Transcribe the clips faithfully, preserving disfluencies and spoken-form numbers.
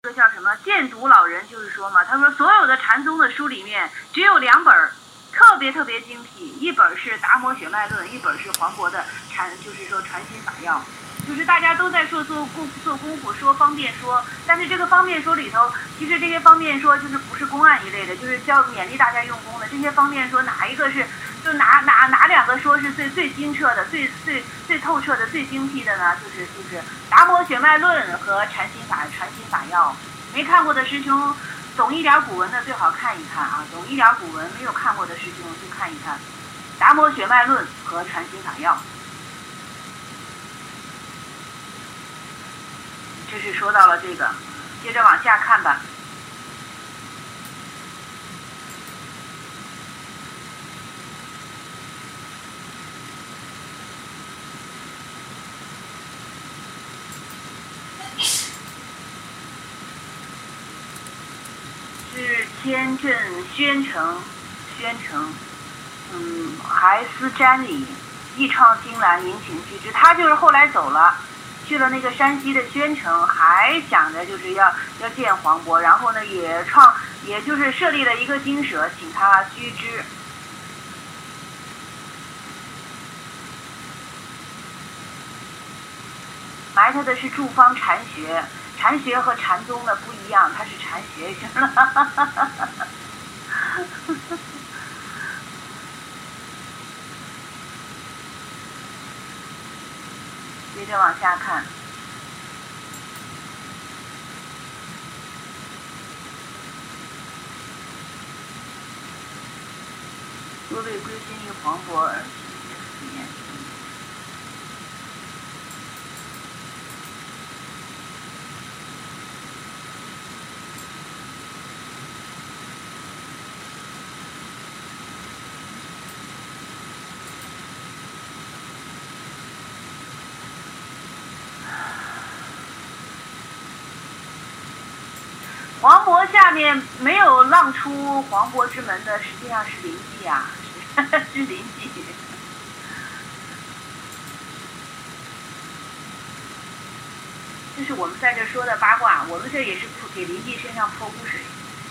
这个叫什么鉴读老人就是说嘛，他说所有的禅宗的书里面只有两本特别特别精辟，一本是《达摩血脉论》，一本是黄渤的禅，就是说传心法要。就是大家都在说做功做功夫说方便说，但是这个方便说里头，其实这些方便说就是不是公案一类的，就是叫勉励大家用功的。这些方便说哪一个是就哪哪哪两个说是最最精澈的、最最最透彻的、最精辟的呢？就是就是《达摩血脉论》和禅心法传心法要。没看过的师兄，懂一点古文的最好看一看啊！懂一点古文没有看过的师兄去看一看《达摩血脉论》和传心法要。这是说到了这个，接着往下看吧。是天正宣城，宣城，嗯，还思瞻礼，亦创金兰，迎请居之。他就是后来走了。去了那个山西的宣城，还想着就是要要见黄渤，然后呢也创，也就是设立了一个精舍，请他居之。埋汰的是住方禅学，禅学和禅宗的不一样，他是禅学生了。接着往下看，多位归心于黄渤而起念。黄渤下面没有浪出黄渤之门的，实际上是临济啊，是临济。这是我们在这说的八卦，我们这也是给临济身上泼污水。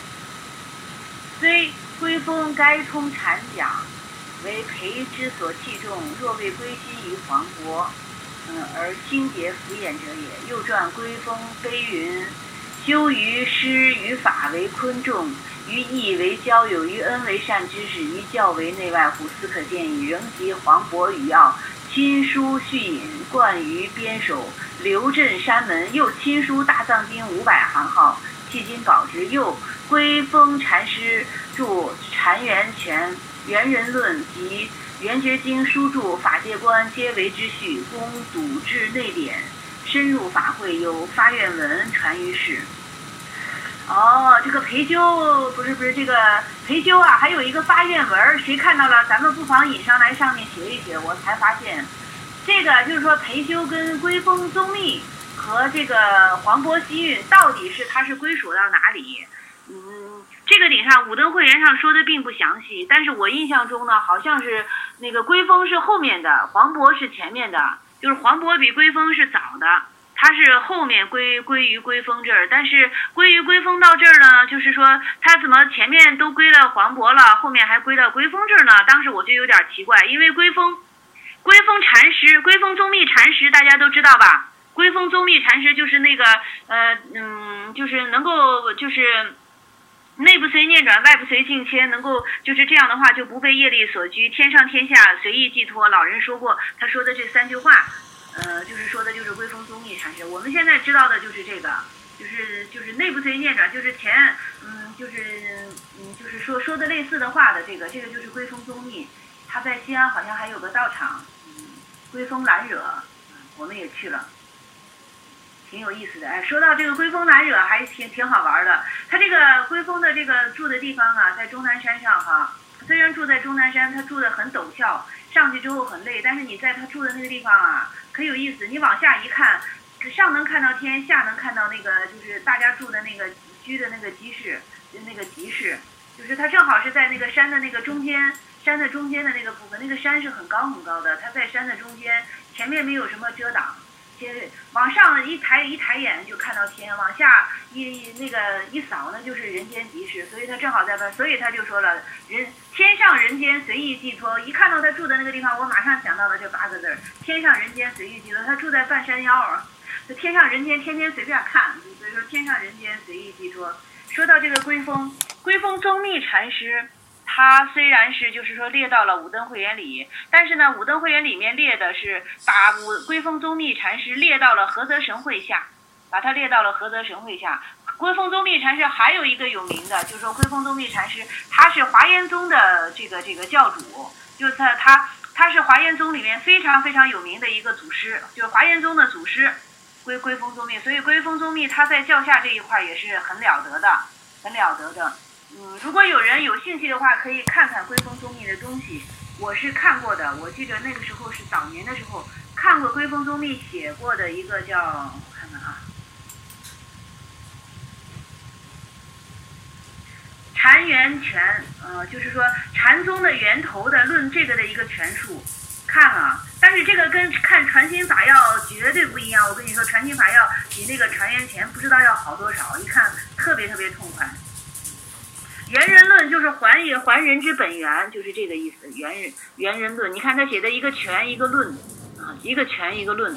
虽归峰该通禅讲，为培之所器重，若未归心于黄渤，嗯，而心结敷衍者也。又传归峰悲云。修于师于法为昆仲，于义为交友，于恩为善知识，于教为内外乎？斯可见矣。仍及黄渤语要，亲书续引，贯于边首，留镇山门。又亲书大藏经五百行号，迄今保之。又归峰禅师著禅源泉、圆人论及圆觉经书著法界观，皆为之序，公笃志内典。深入法会，有发愿文传于世。哦，这个培修不是不是这个培修啊，还有一个发愿文，谁看到了？咱们不妨引上来，上面写一写。我才发现，这个就是说培修跟归峰宗密和这个黄渤西运，到底是它是归属到哪里？嗯，这个顶上武登会员上说的并不详细，但是我印象中呢，好像是那个归峰是后面的，黄渤是前面的。就是黄渤比归峰是早的，他是后面归归于归峰这儿，但是归于归峰到这儿呢，就是说他怎么前面都归了黄渤了，后面还归到归峰这儿呢？当时我就有点奇怪，因为归峰归峰禅师，归峰宗密禅师大家都知道吧？归峰宗密禅师就是那个呃嗯，就是能够就是内不随念转，外不随境迁，能够就是这样的话就不被业力所拘，天上天下随意寄托。老人说过，他说的这三句话，呃，就是说的就是归峰宗密禅师。我们现在知道的就是这个，就是就是内不随念转，就是前嗯就是嗯就是说说的类似的话的这个，这个就是归峰宗密。他在西安好像还有个道场，嗯，归峰兰惹，我们也去了。挺有意思的，哎，说到这个归峰兰惹还挺挺好玩的。他这个归峰的这个住的地方啊，在终南山上哈。虽然住在终南山，他住的很陡峭，上去之后很累，但是你在他住的那个地方啊，可有意思。你往下一看，上能看到天，下能看到那个就是大家住的那个居的那个集市，那个集市，就是他正好是在那个山的那个中间，山的中间的那个部分，那个山是很高很高的，它在山的中间，前面没有什么遮挡。 先往上一抬一抬眼就看到天，往下一那个一扫呢就是人间即事，所以他正好在那，所以他就说了人天上人间随意寄托。一看到他住的那个地方，我马上想到了这八个字儿：天上人间随意寄托。他住在半山腰啊，这天上人间天天随便看，所以说天上人间随意寄托。说到这个归峰，归峰宗密禅师。他虽然是就是说列到了五灯会元里，但是呢，五灯会元里面列的是把五归峰宗密禅师列到了菏泽神会下，把他列到了菏泽神会下。归峰宗密禅师还有一个有名的，就是说归峰宗密禅师他是华严宗的这个这个教主，就是他他他是华严宗里面非常非常有名的一个祖师，就是华严宗的祖师归归峰宗密，所以归峰宗密他在教下这一块也是很了得的，很了得的。嗯，如果有人有兴趣的话，可以看看归峰宗密的东西。我是看过的，我记得那个时候是早年的时候看过归峰宗密写过的一个叫，我看看啊，禅源全，呃，就是说禅宗的源头的论这个的一个全述，看了。但是这个跟看传心法要绝对不一样。我跟你说，传心法要比那个传源前不知道要好多少，一看特别特别痛快。圆人论就是还也还人之本源，就是这个意思。圆人圆人论，你看他写的一个全一个论啊，一个全一个论，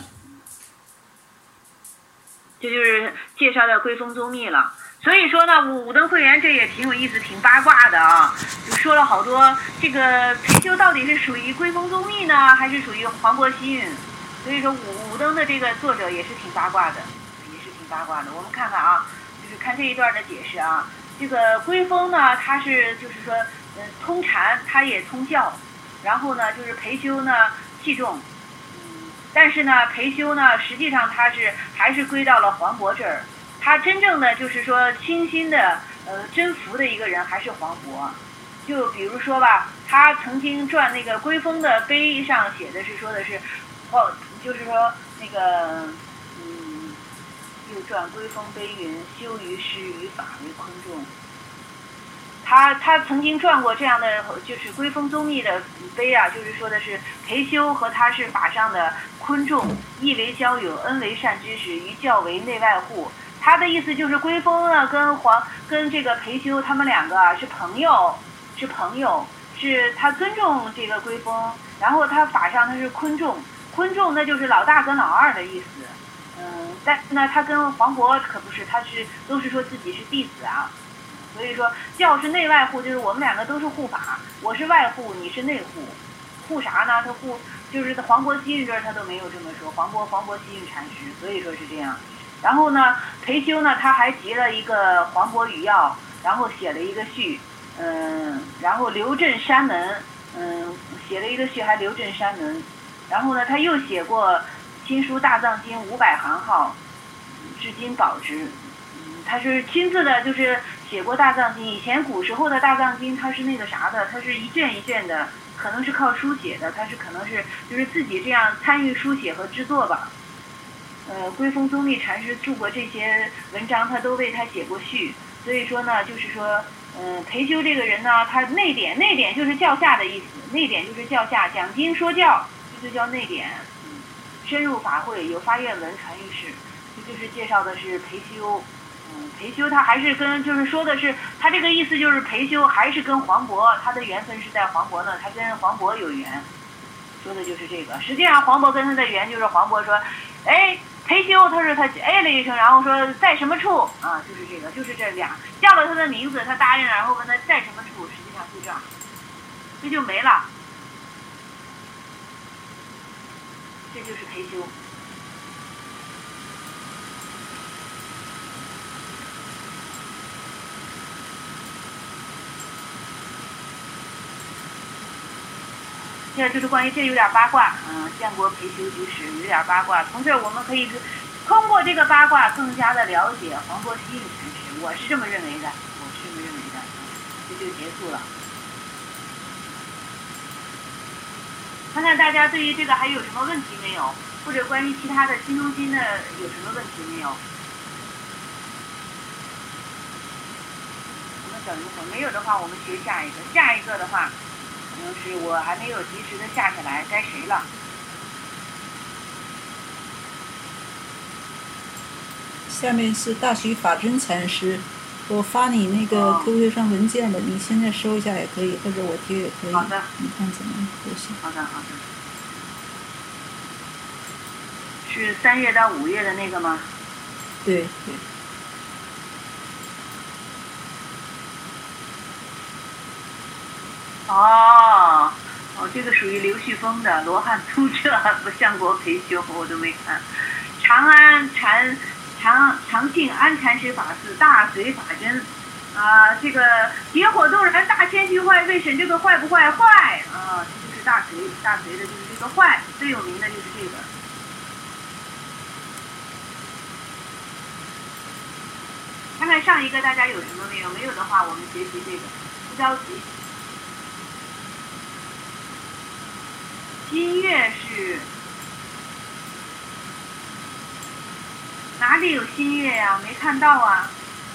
这就是介绍的归峰宗密了。所以说呢，五五灯会元这也挺有意思，挺八卦的啊，就说了好多这个貔貅到底是属于归峰宗密呢，还是属于黄渤西运？所以说五五灯的这个作者也是挺八卦的，也是挺八卦的。我们看看啊，就是看这一段的解释啊。这个归峰呢，他是就是说，嗯，通禅，他也通教，然后呢，就是貔貅呢器重，嗯，但是呢，貔貅呢，实际上他是还是归到了黄渤这儿，他真正的就是说倾心的呃征服的一个人还是黄渤。就比如说吧，他曾经传那个归峰的碑上写的是说的是，哦，就是说那个。又传归峰碑云：修于师，于法为昆仲。他他曾经传过这样的，就是归峰宗密的碑啊，就是说的是貔貅和他是法上的昆仲，义为交友，恩为善知识，于教为内外护。他的意思就是归峰呢跟黄跟这个貔貅他们两个啊是朋友，是朋友，是他尊重这个归峰，然后他法上他是昆仲，昆仲那就是老大跟老二的意思。嗯，但是呢，他跟黄渤可不是，他是都是说自己是弟子啊，所以说教是内外护，就是我们两个都是护法，我是外护，你是内护，护啥呢？他护就是黄渤西运这儿他都没有这么说，黄渤黄渤西运禅师，所以说是这样。然后呢，貔貅呢，他还集了一个黄渤语要，然后写了一个序，嗯，然后留镇山门，嗯，写了一个序还留镇山门，然后呢，他又写过。亲书大藏经五百行号，至今保值。嗯，他是亲自的，就是写过大藏经。以前古时候的大藏经，它是那个啥的，它是一卷一卷的，可能是靠书写的，它是可能是就是自己这样参与书写和制作吧。呃，归峰宗密禅师著过这些文章，他都为他写过序。所以说呢，就是说，嗯、呃，貔貅这个人呢，他内典，内典就是教下的意思，内典就是教下，讲经说教，这就叫内典。深入法会，有发愿文传于世，这就是介绍的是貔貅。嗯，貔貅他还是跟就是说的是他这个意思就是貔貅还是跟黄渤，他的缘分是在黄渤呢，他跟黄渤有缘，说的就是这个。实际上黄渤跟他的缘就是黄渤说，哎，貔貅，他说他哎了一声，然后说在什么处啊？就是这个，就是这俩叫了他的名字，他答应了，然后问他在什么处，实际上就这样，这就没了。这就是貔貅。这就是关于这有点八卦，嗯，建国貔貅居士有点八卦。从这儿我们可以通过这个八卦更加的了解黄渤西运禅师，我是这么认为的，我是这么认为的，这就结束了。看看大家对于这个还有什么问题没有，或者关于其他的新中心的有什么问题没有？我们等一会儿，没有的话我们学下一个。下一个的话，可能是我还没有及时的下下来，该谁了？ 下面是大水法真禅师，我发你那个哦 Q Q 上文件了，你现在收一下也可以，或者我贴也可以。 好的， 你看怎么都行。 好的好的。是三月到五月的那个吗？ 对对。 哦，哦，这个属于刘旭峰的罗汉突彻不相国培修，我都没看。长安禅长长庆安禅师法寺大随法真，啊、呃，这个野火动人大千虚坏，未审这个坏不坏？坏啊，这就是大随大随的就是这个坏，最有名的就是这个。看看上一个大家有什么没有？没有的话，我们学习这个，不着急。新月是哪里有新月呀？没看到啊。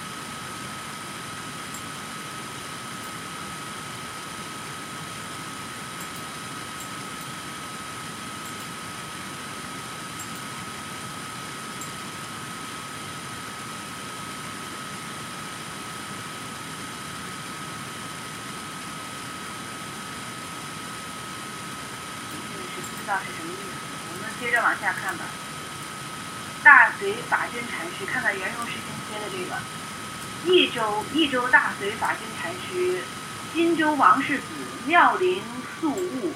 不知道是什么意思，我们接着往下看吧。大随法真禅师，看看圆融师兄贴的这个，益州益州大随法真禅师，荆州王世子，妙龄宿悟，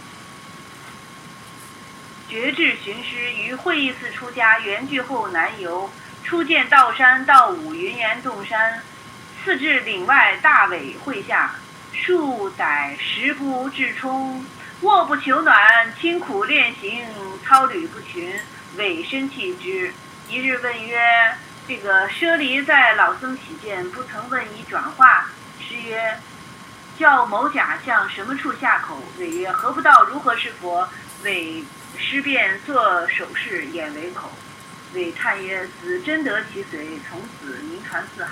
觉智寻师，于会义寺出家，圆寂后南游，初见道山道武云岩洞山，次至岭外大尾会下，数载食不至充。卧不求暖，清苦练行，操履不群，委身弃之。一日问曰：“这个舍离在老僧起见，不曾问以转化。”师曰：“教某甲向什么处下口？”委曰：“何不道如何是佛？”委师便作手势，眼为口。委叹曰：“子真得其随，从此名传四海。”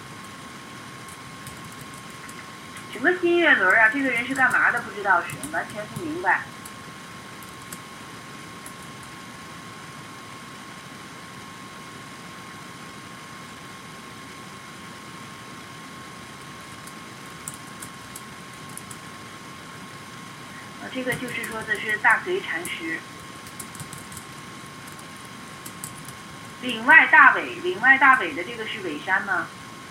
什么新月轮啊？这个人是干嘛的？不知道，是完全不明白。啊，这个就是说的是大随禅师。岭外大尾，岭外大尾的这个是尾山吗？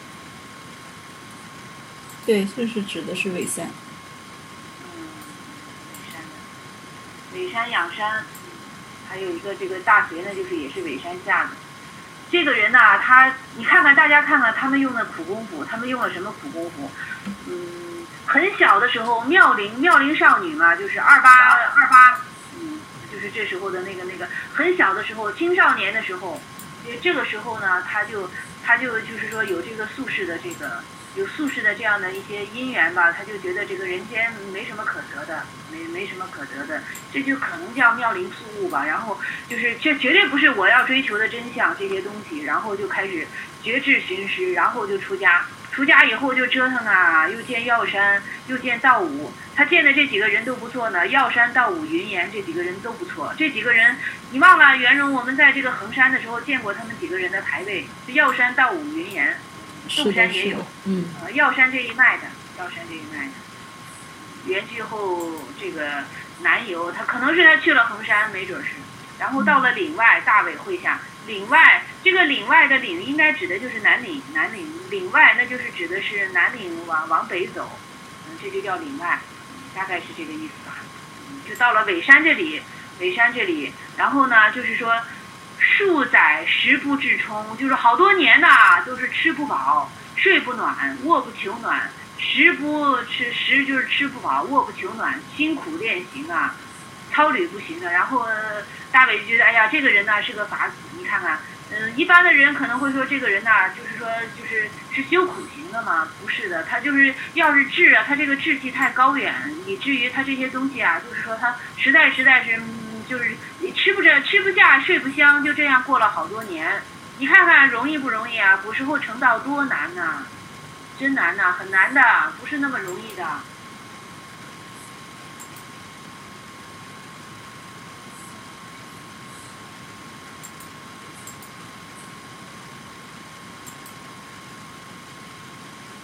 对，就是指的是尾山。 嗯，尾山的，尾山仰山，还有一个这个大随呢，就是也是尾山下的。这个人呢、啊，他你看看，大家看看他们用的苦功夫，他们用了什么苦功夫？嗯，很小的时候，妙龄妙龄少女嘛，就是二八二八，嗯，就是这时候的那个那个很小的时候，青少年的时候，这个时候呢，他就他就就是说有这个宿世的这个。有宿世的这样的一些因缘吧，他就觉得这个人间没什么可得的，没没什么可得的，这就可能叫妙龄宿悟吧。然后就是这绝对不是我要追求的真相这些东西，然后就开始觉智寻师，然后就出家。出家以后就折腾啊，又见药山，又见道武。他见的这几个人都不错呢，药山、道武、云岩这几个人都不错。这几个人，你忘了圆融？我们在这个衡山的时候见过他们几个人的牌位，药山、道武、云岩。洞山也有， 嗯， 呃，药山这一脉的，药山这一脉的，圆寂后这个南游，他可能是他去了衡山，没准是，然后到了岭外大尾会下，岭外这个岭外的岭应该指的就是南岭，南岭岭外那就是指的是南岭往往北走，嗯，这就叫岭外，大概是这个意思吧，嗯，就到了尾山这里，尾山这里，然后呢，就是说。数载食不至充，就是好多年呐，都是吃不饱，睡不暖，卧不求暖，食不吃食就是吃不饱，卧不求暖，辛苦练行啊，操履不行的。然后大伟就觉得，哎呀，这个人呢是个法子，你看看，嗯，一般的人可能会说这个人呐，就是说就是是修苦行的嘛，不是的，他就是要是志啊，他这个志气太高远，以至于他这些东西啊，就是说他实在实在是。就是吃不着吃不下睡不香，就这样过了好多年。你看看容易不容易啊？古时候成道多难呐、啊，真难呐、啊，很难的，不是那么容易的。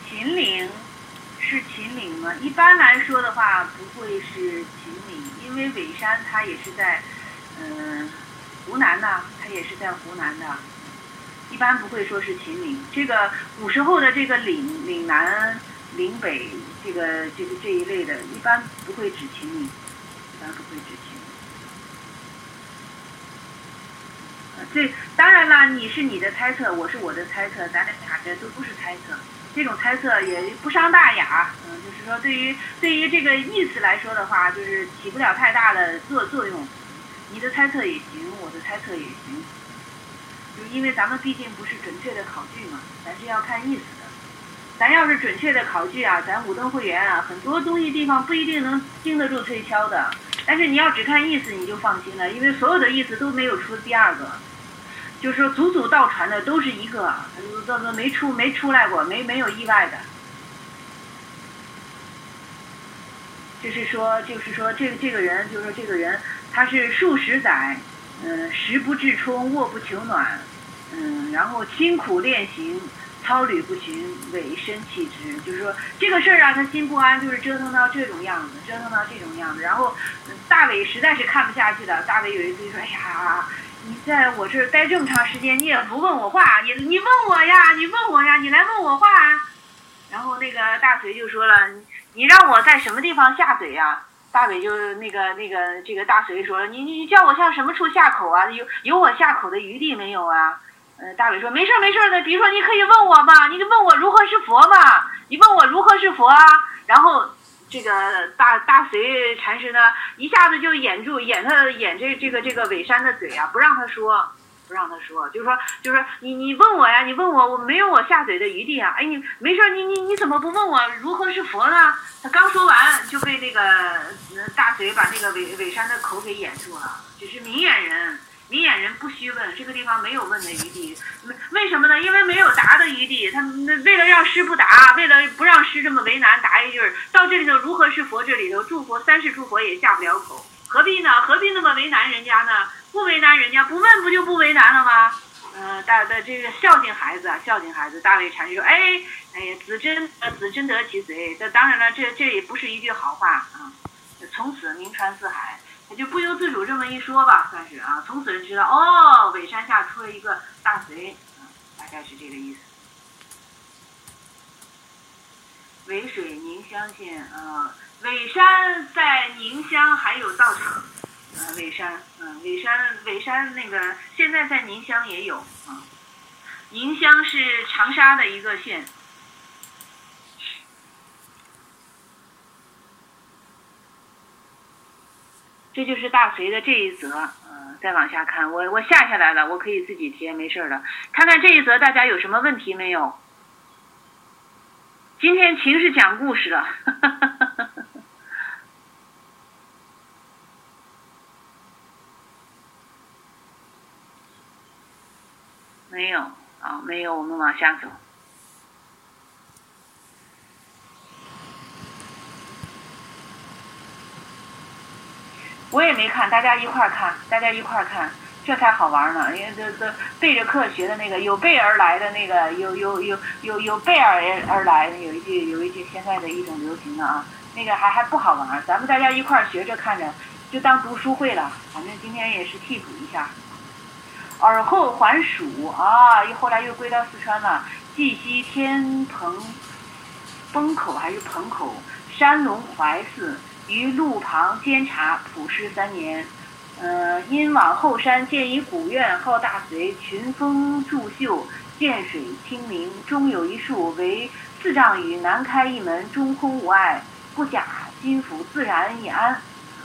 秦岭是秦岭吗？一般来说的话，不会是秦岭，因为尾山它也是在，嗯、呃，湖南的，它也是在湖南的，一般不会说是秦岭。这个古时候的这个岭、岭南、岭北，这个这个这一类的，一般不会指秦岭，一般不会指秦岭。这当然了，你是你的猜测，我是我的猜测，咱俩这都不是猜测，这种猜测也不伤大雅，嗯，就是说对于对于这个意思来说的话，就是起不了太大的作作用。你的猜测也行，我的猜测也行，就因为咱们毕竟不是准确的考据嘛，咱是要看意思的。咱要是准确的考据啊，咱五灯会员啊，很多东西地方不一定能经得住推敲的。但是你要只看意思，你就放心了，因为所有的意思都没有出第二个，就是说祖祖道传的都是一个，这个没出没出来过，没没有意外的。就是说，就是说这个这个人，就是说这个人，他是数十载，嗯，食不至充，卧不求暖，嗯，然后辛苦练行。操履不循，委身弃之，就是说这个事儿啊，他心不安，就是折腾到这种样子，折腾到这种样子。然后，大伟实在是看不下去了。大伟有一次说：“哎呀，你在我这儿待这么长时间，你也不问我话，你你问我呀，你问我呀，你来问我话啊。”然后那个大隋就说了：“你让我在什么地方下嘴呀？”大伟就那个那个这个大隋说了：“你你叫我向什么处下口啊？有有我下口的余地没有啊？”呃，大伟说没事没事的，比如说你可以问我嘛，你就问我如何是佛嘛，你问我如何是佛啊。然后这个大大隋禅师呢，一下子就掩住掩他掩这这个这个尾山的嘴啊，不让他说，不让他说，就是说就是说你你问我呀，你问我，我没有我下嘴的余地啊。哎，你没事，你你你怎么不问我如何是佛呢？他刚说完就被那个大隋把那个尾尾山的口给掩住了，只是明眼人。明眼人不须问，这个地方没有问的余地，为什么呢？因为没有答的余地。他为了让师不答，为了不让师这么为难，答一句到这里头如何是佛？这里头诸佛三世诸佛也下不了口，何必呢？何必那么为难人家呢？不为难人家，不问不就不为难了吗？嗯、呃，大的这个孝敬孩子，孝敬孩子。大伟禅师说：“哎哎呀，子真子真得其随。”这当然了，这这也不是一句好话啊。从此名传四海。他就不由自主这么一说吧，算是啊，从此人知道哦，尾山下出了一个大隋，啊，大概是这个意思。尾水宁乡县啊，尾山在宁乡还有道场，啊，尾山，嗯，尾山尾山那个现在在宁乡也有啊，宁乡是长沙的一个县。这就是大隋的这一则，呃，再往下看，我我下下来了，我可以自己贴，没事的。看看这一则大家有什么问题没有？今天秦是讲故事了，没有啊，没有，我们往下走。我也没看，大家一块儿看，大家一块儿看，这才好玩呢。因为这这背着课学的那个，有备而来的那个，有有有有有备而而来的，有一句有一句现在的一种流行的啊，那个还还不好玩。咱们大家一块儿学着看着，就当读书会了。反正今天也是替补一下。尔后还蜀啊，又后来又归到四川了。绩溪天棚崩口还是棚口，山龙怀寺。于路旁监察普师三年，呃，因往后山建一古院，号大隋，群峰柱秀，涧水清明，中有一树为四丈余，南开一门，中空无碍，不假心腹，自然一安。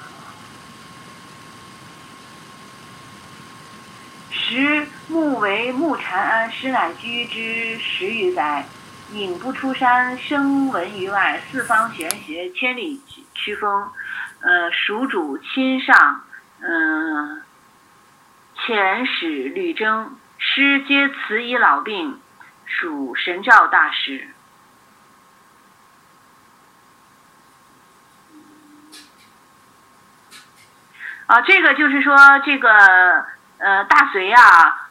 时木为木禅庵，师乃居之十余载。影不出山，声闻于外，四方玄学，千里驱风。呃，蜀主亲上，嗯、呃，遣使吕征，师皆辞医老病，属神照大师。啊，这个就是说，这个呃大隋啊，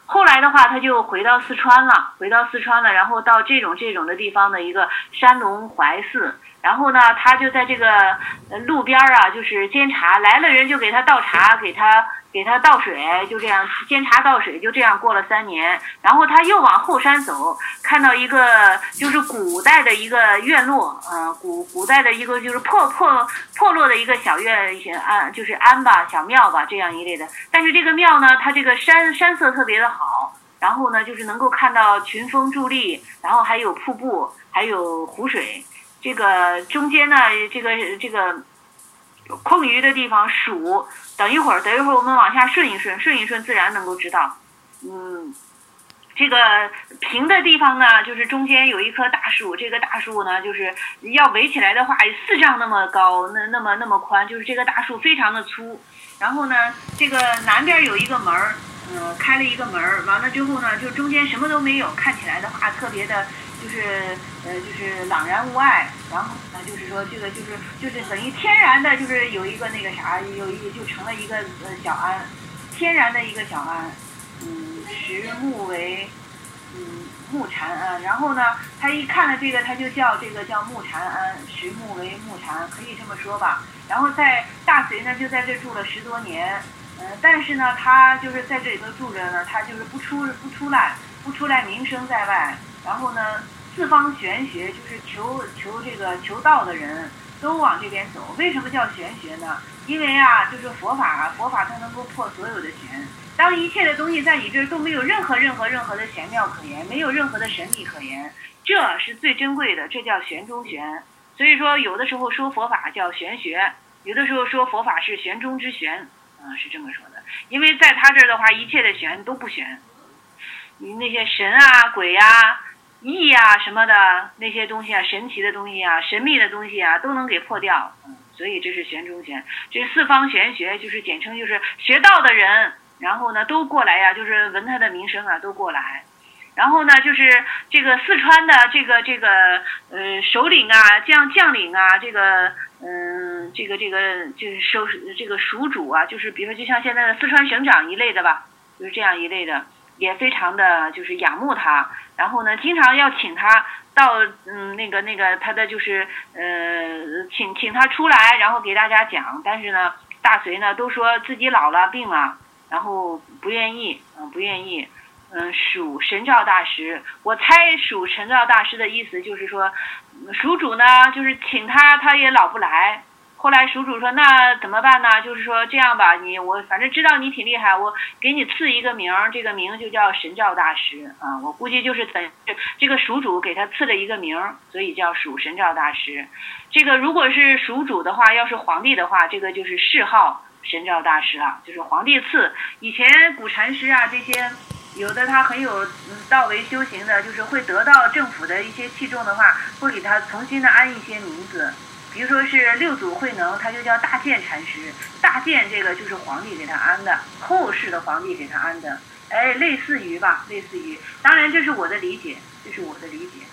后来的话，他就回到四川了，回到四川了，然后到这种这种的地方的一个山龙怀寺，然后呢，他就在这个路边啊，就是监察，来了人就给他倒茶，给他给他倒水，就这样监察倒水，就这样过了三年，然后他又往后山走，看到一个就是古代的一个院落，呃，古古代的一个就是破破破落的一个小院安，就是庵吧，小庙吧，这样一类的。但是这个庙呢，它这个山山色特别的好，然后呢，就是能够看到群峰伫立，然后还有瀑布，还有湖水。这个中间呢，这个这个空余的地方数，等一会儿，等一会儿我们往下顺一顺，顺一顺自然能够知道。嗯，这个平的地方呢，就是中间有一棵大树，这个大树呢，就是要围起来的话，四丈那么高，那那么那么宽，就是这个大树非常的粗。然后呢，这个南边有一个门儿，嗯，开了一个门儿，完了之后呢，就中间什么都没有，看起来的话特别的。就是呃，就是朗然无碍，然后呢，就是说这个就是就是等于天然的，就是有一个那个啥，有一就成了一个呃小庵，天然的一个小庵，嗯，实木为嗯木禅庵，然后呢，他一看了这个，他就叫这个叫木禅庵，实木为木禅，可以这么说吧。然后在大隋呢，就在这住了十多年，嗯、呃，但是呢，他就是在这里头住着呢，他就是不出不出来，不出来名声在外。然后呢，四方玄学就是求求这个求道的人都往这边走。为什么叫玄学呢？因为啊，就是佛法啊，佛法它能够破所有的玄。当一切的东西在你这儿都没有任何任何任何的玄妙可言，没有任何的神秘可言，这是最珍贵的，这叫玄中玄。所以说，有的时候说佛法叫玄学，有的时候说佛法是玄中之玄，啊、呃，是这么说的。因为在他这儿的话，一切的玄都不玄，你那些神啊、鬼啊。意啊什么的那些东西啊，神奇的东西啊，神秘的东西啊，都能给破掉。嗯，所以这是玄中玄，这四方玄学就是简称，就是学道的人，然后呢都过来呀、啊，就是闻他的名声啊，都过来。然后呢，就是这个四川的这个这个呃首领啊，将将领啊，这个嗯、呃、这个这个就是首这个属主啊，就是比如说就像现在的四川省长一类的吧，就是这样一类的。也非常的就是仰慕他，然后呢，经常要请他到嗯那个那个他的就是呃请请他出来，然后给大家讲。但是呢，大隋呢都说自己老了病了，然后不愿意，嗯、呃、不愿意，嗯属神照大师。我猜属神照大师的意思就是说，属主呢就是请他，他也老不来。后来属主说那怎么办呢？就是说这样吧，你我反正知道你挺厉害，我给你赐一个名，这个名就叫神照大师啊。我估计就是等这个属主给他赐了一个名，所以叫属神照大师。这个如果是属主的话，要是皇帝的话，这个就是谥号神照大师了，就是皇帝赐。以前古禅师啊这些。有的他很有道为修行的，就是会得到政府的一些器重的话，会给他重新的安一些名字。比如说是六祖慧能，他就叫大建禅师，大建这个就是皇帝给他安的，后世的皇帝给他安的，哎，类似于吧，类似于，当然这是我的理解，这是我的理解。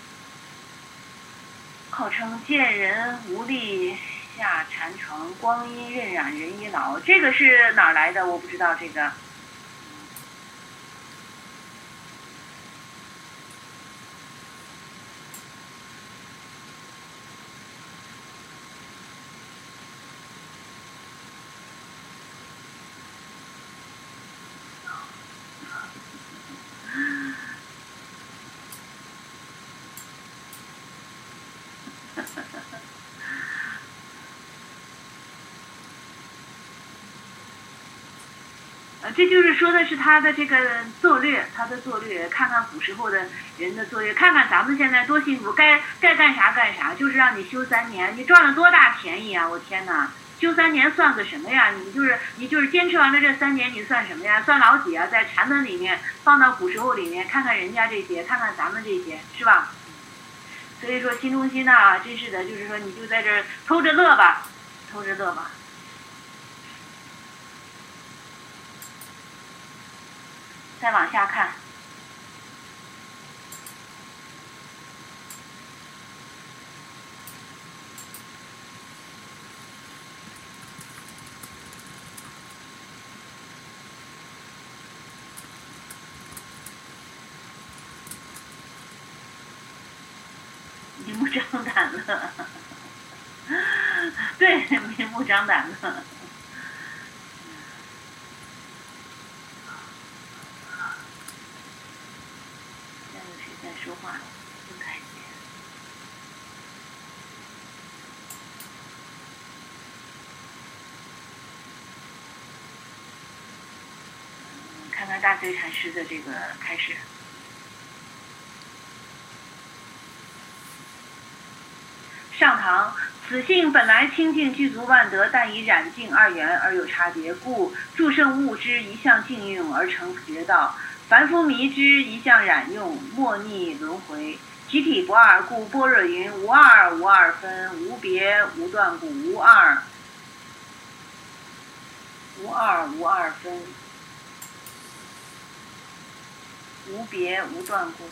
号称见人无力下禅床，光阴荏苒人已老，这个是哪儿来的？我不知道这个。这就是说的是他的这个作略，他的作略，看看古时候的人的作略，看看咱们现在多幸福，该该干啥干啥，就是让你修三年，你赚了多大便宜啊！我天哪，修三年算个什么呀？你就是你就是坚持完了这三年，你算什么呀？算老几啊？在禅门里面放到古时候里面，看看人家这些，看看咱们这些，是吧？所以说新中心呢，真是的，就是说你就在这儿偷着乐吧，偷着乐吧。再往下看， 明目张胆了，对，明目张胆了。现在有谁在说话？不太见。嗯，看看大随禅师的这个开始。上堂，此性本来清净具足万德，但以染净二元而有差别，故诸圣悟之一向净用而成邪道，凡夫迷之一向染用，莫逆轮回。体体不二，故般若云：无二无二分，无别无断故，无二无二无二分，无别无断故。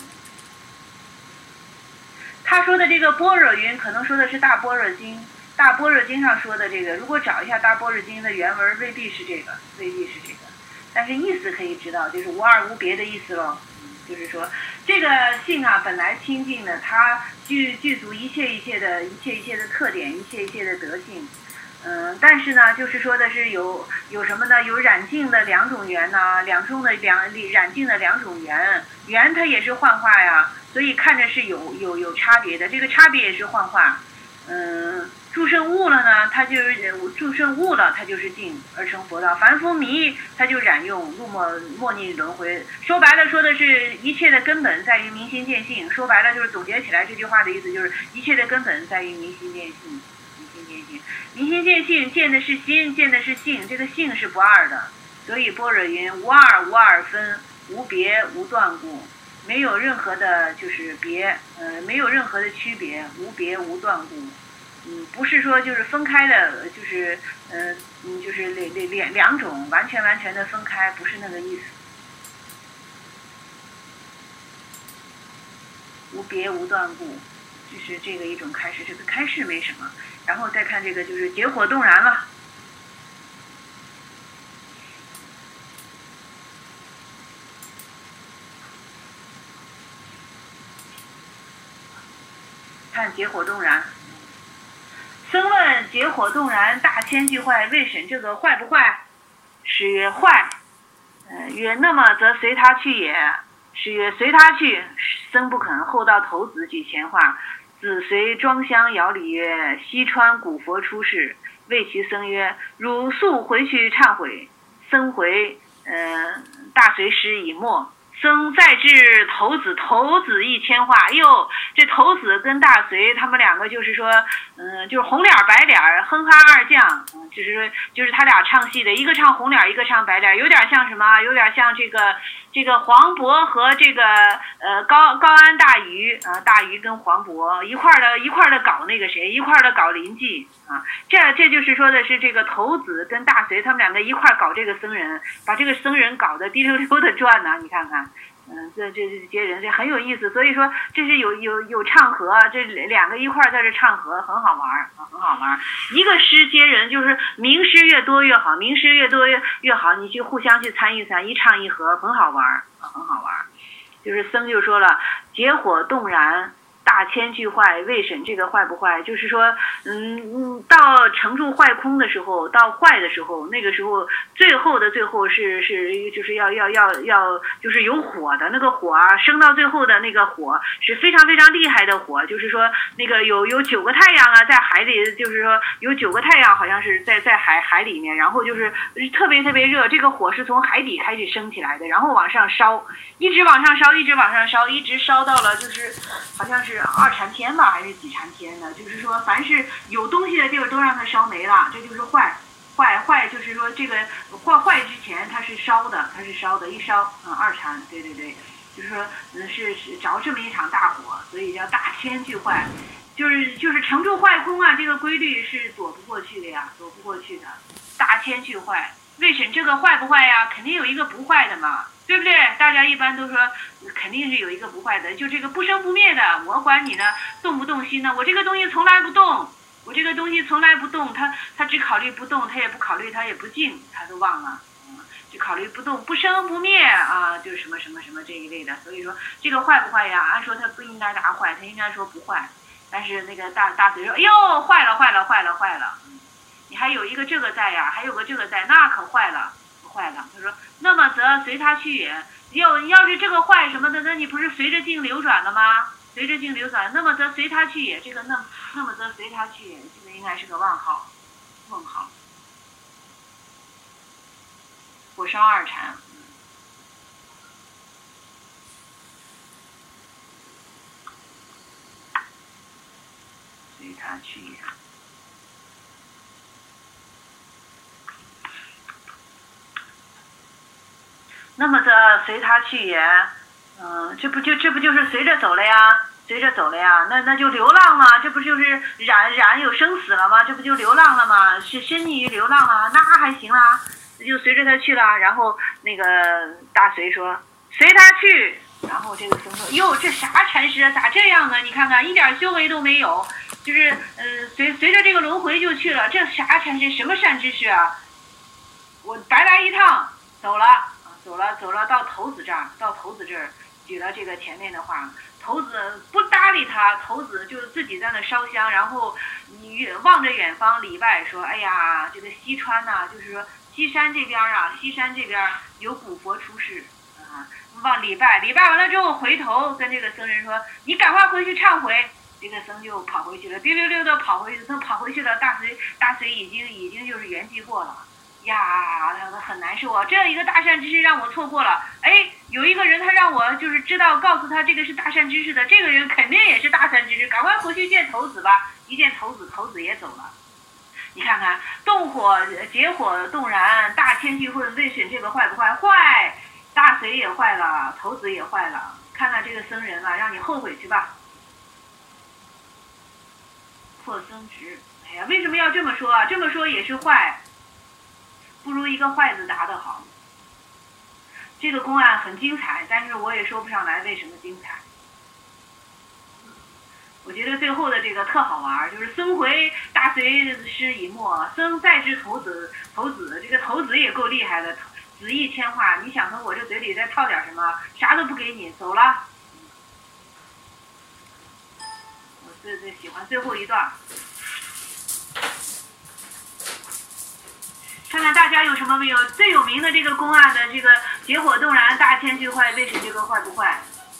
他说的这个般若云，可能说的是大般若经，大般若经上说的这个，如果找一下大般若经的原文，未必是这个，未必是这个，但是意思可以知道，就是无二无别的意思喽。就是说，这个性啊，本来清净的，它具具足一切一切的一切一切的特点，一切一切的德性。嗯，但是呢，就是说的是有有什么呢？有染净的两种缘呐、啊，两种的两染净的两种缘，缘它也是幻化呀，所以看着是有有有差别的，这个差别也是幻化。嗯，诸圣悟了呢，它就是诸圣悟了，它就是净而成佛道；凡夫迷，它就染用入莫莫逆轮回。说白了，说的是一切的根本在于明心见性。说白了，就是总结起来这句话的意思，就是一切的根本在于明心见性。明心见性，见的是心，见的是性，这个性是不二的，所以般若云：无二无二分，无别无断故，没有任何的就是别，呃，没有任何的区别，无别无断故，嗯，不是说就是分开的，就是呃，嗯，就是两两两种完全完全的分开，不是那个意思。无别无断故，就是这个一种开示，这个开示没什么。然后再看这个就是结火动燃了，看结火动燃。僧问结火动燃，大千具坏，未审这个坏不坏？师曰坏。呃，曰那么则随他去也。师曰随他去。僧不肯，后到头子举前话。子随装香遥礼曰：西川古佛出世。谓其僧曰：汝速回去忏悔。僧回，呃，大随师已没。僧再至头子，头子一千话。哟，这头子跟大随他们两个就是说，嗯、呃，就是红脸白脸，哼哈二将，嗯，就是说就是他俩唱戏的，一个唱红脸，一个唱白脸，有点像什么？有点像这个这个黄渤和这个呃高高安大鱼啊、呃，大鱼跟黄渤一块的一块的搞那个谁，一块的搞临济啊。这这就是说的是这个头子跟大随他们两个一块搞这个僧人，把这个僧人搞得滴溜溜的转呢，你看看。嗯，这这这些人这很有意思，所以说这是有有有唱和，这两个一块在这唱和，很好玩啊，很好玩。一个诗接人，就是名诗越多越好，名诗越多越越好，你去互相去参与参，一唱一和，很好玩啊，很好玩。就是僧就说了，结火动燃。大千具坏，未审这个坏不坏？就是说，嗯嗯，到成住坏空的时候，到坏的时候，那个时候最后的最后是是就是要要要要就是有火的那个火啊，升到最后的那个火是非常非常厉害的火，就是说那个有有九个太阳啊，在海里，就是说有九个太阳好像是在在海海里面，然后就是特别特别热，这个火是从海底开始升起来的，然后往上烧，一直往上烧，一直往上烧，一直烧到了就是好像是。二禅天吧，还是几禅天呢？就是说，凡是有东西的地方都让它烧没了，这就是坏。坏坏就是说，这个坏坏之前它是烧的，它是烧的，一烧，嗯，二禅，对对对，就是说，嗯，是是着这么一场大火，所以叫大千具坏，就是就是成住坏空啊，这个规律是躲不过去的呀，躲不过去的。大千具坏，为审这个坏不坏呀？肯定有一个不坏的嘛。对不对？大家一般都说肯定是有一个不坏的，就这个不生不灭的，我管你呢动不动心呢，我这个东西从来不动，我这个东西从来不动，他他只考虑不动，他也不考虑，他也不静，他都忘了，嗯，只考虑不动，不生不灭啊，就是什么什么什么这一类的。所以说这个坏不坏呀？按说他不应该答坏，他应该说不坏。 但是那个大大隋说：“哎呦，坏了坏了坏了坏了！你还有一个这个在呀，还有个这个在，那可坏了坏了。”他说：“那么则随他去也。要要是这个坏什么的，那你不是随着境流转的吗？随着境流转，那么则随他去也。这个那那么则随他去也，这个应该是个问号，问号。火烧二禅。”随他去也。那么的随他去也，嗯、呃，这不就这不就是随着走了呀？随着走了呀，那那就流浪了，这不就是染染有生死了吗？这不就流浪了吗？是深溺于流浪了，那还行啦，那就随着他去了。然后那个大隋说随他去，然后这个僧说：“哟，这啥禅师啊？咋这样呢？你看看，一点修为都没有，就是呃随随着这个轮回就去了，这啥禅师？什么善知识啊？我白来一趟，走了。”走了走了，到头子这儿，到头子这儿举了这个前面的话，头子不搭理他，头子就自己在那烧香，然后你望着远方礼拜说：“哎呀，这个西川呐、啊，就是说西山这边啊，西山这边有古佛出世啊，望礼拜，礼拜完了之后回头跟这个僧人说：你赶快回去忏悔。”这个僧就跑回去了，溜溜溜的跑回去，他跑回去了，大隋大隋已经已经就是圆寂过了。呀，他很难受啊！这样一个大善知识让我错过了。哎，有一个人他让我就是知道，告诉他这个是大善知识的，这个人肯定也是大善知识，赶快回去见头子吧。一见头子，头子也走了。你看看，动火结火动燃，大千聚会未审这个坏不坏？坏，大隋也坏了，头子也坏了。看看这个僧人啊，让你后悔去吧。破僧职，哎呀，为什么要这么说啊？这么说也是坏。不如一个坏字答得好。这个公案很精彩，但是我也说不上来为什么精彩。我觉得最后的这个特好玩，就是僧回大隋师已没，僧再知头子，头子这个头子也够厉害的，子意千话，你想从我这嘴里再套点什么？啥都不给你，走了。我最最喜欢最后一段。看看大家有什么没有？最有名的这个公案的这个结火动燃，大千聚坏，为什这个坏不坏？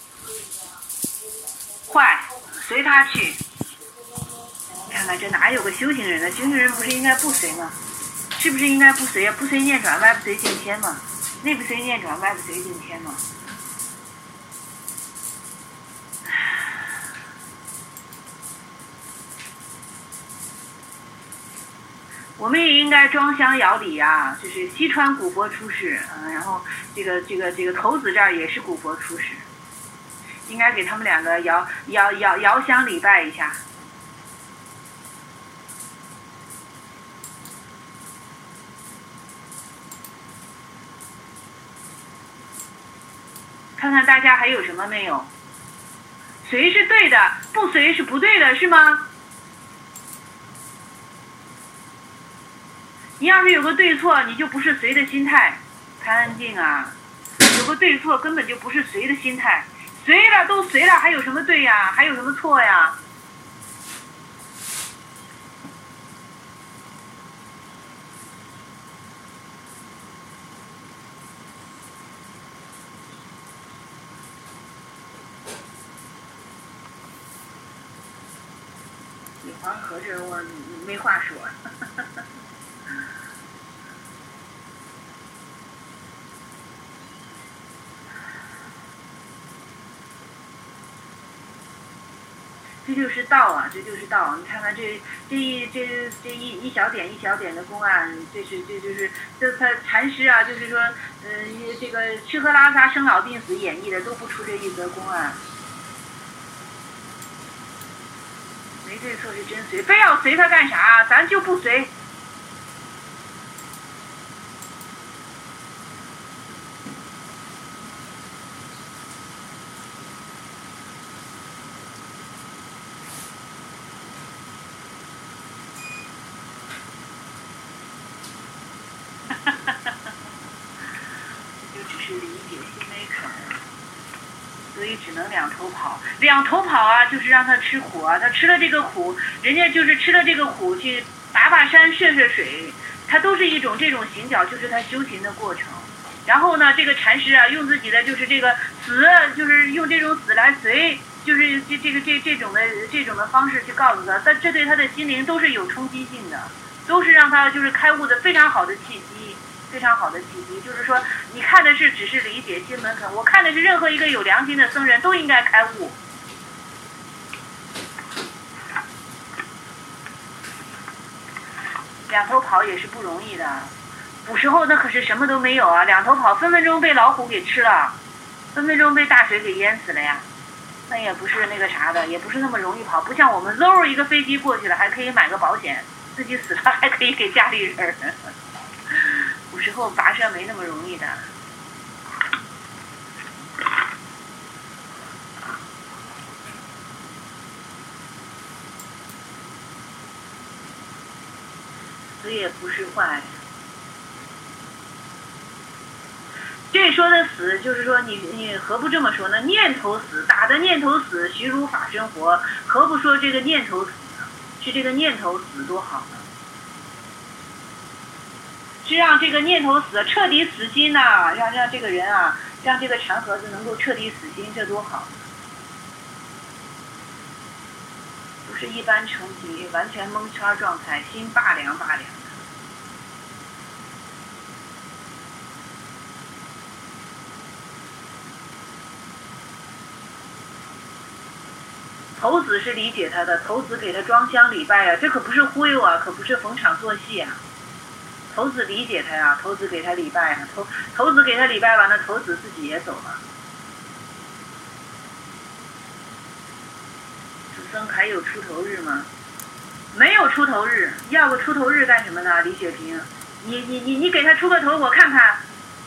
坏，随他去。看看这哪有个修行人呢？修行人不是应该不随吗？是不是应该不随啊？不随念转，歪不随境迁嘛？内不随念转，外不随境迁嘛？我们也应该装香摇礼啊，就是西川古佛出世，嗯，然后这个这个这个头子这儿也是古佛出世，应该给他们两个摇摇摇摇香礼拜一下。看看大家还有什么没有？随是对的，不随是不对的，是吗？你要是有个对错，你就不是随的心态。潘安静啊，有个对错根本就不是随的心态，随了都随了，还有什么对呀？还有什么错呀？你黄河这我没话说。这就是道啊，这就是道。你看看这这一这这一一小点一小点的公案，这是这就是这他禅师啊，就是说，呃，这个吃喝拉撒生老病死演绎的都不出这一则公案。没对错是真随，非要随他干啥？咱就不随。就只是理解心没肯。 所以只能两头跑。两头跑啊，就是让他吃苦啊。他吃了这个苦，人家就是吃了这个苦去跋跋山涉涉水，他都是一种这种行脚，就是他修行的过程。然后呢，这个禅师啊，用自己的就是这个死，就是用这种死来随，就是这这个这这种的这种的方式去告诉他，但这对他的心灵都是有冲击性的，都是让他就是开悟的非常好的契机。非常好的契机，就是说，你看的是只是理解心门肯，我看的是任何一个有良心的僧人都应该开悟。两头跑也是不容易的，古时候那可是什么都没有啊，两头跑分分钟被老虎给吃了，分分钟被大水给淹死了呀。那也不是那个啥的，也不是那么容易跑，不像我们嗖一个飞机过去了，还可以买个保险，自己死了还可以给家里人。古时候跋涉没那么容易的。死也不是坏。这说的死，就是说你你何不这么说呢？念头死，打的念头死，虚如法身活，何不说这个念头死呢？是这个念头死多好呢？是让这个念头死，彻底死心呐、啊！让让这个人啊，让这个禅盒子能够彻底死心，这多好！不是一般成疾，完全蒙圈状态，心拔凉拔凉的。头子是理解他的，头子给他装香礼拜啊，这可不是忽悠啊，可不是逢场作戏啊。头子理解他呀，头子给他礼拜啊，头头子给他礼拜完了，头子自己也走了。祖僧还有出头日吗？没有出头日，要个出头日干什么呢？李雪萍，你你你你给他出个头，我看看。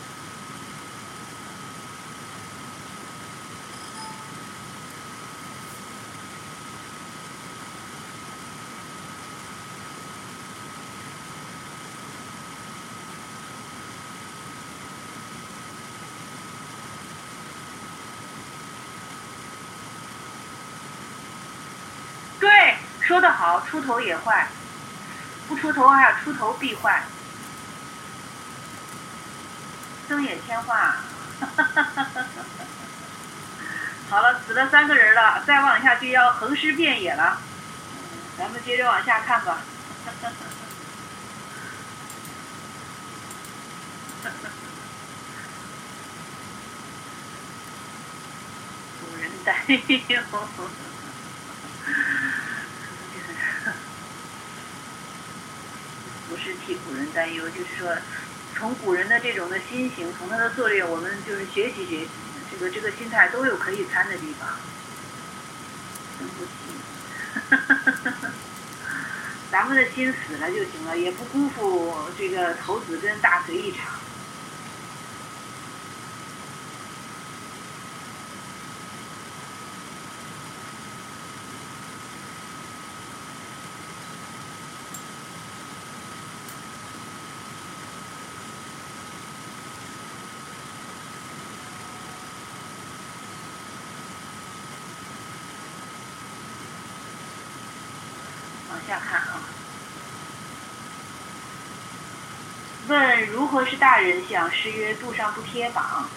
说得好，出头也坏，不出头还要出头必坏。僧也牵话，好了，死了三个人了，再往下就要横尸遍野了。咱们接着往下看吧。古人担忧。不是替古人担忧，就是说，从古人的这种的心行，从他的作业，我们就是学习学习，这个这个心态都有可以参的地方。真不行，咱们的心死了就行了，也不辜负这个头子跟大隋一场。往下看啊，问如何是大人相？诗曰：肚上不贴榜。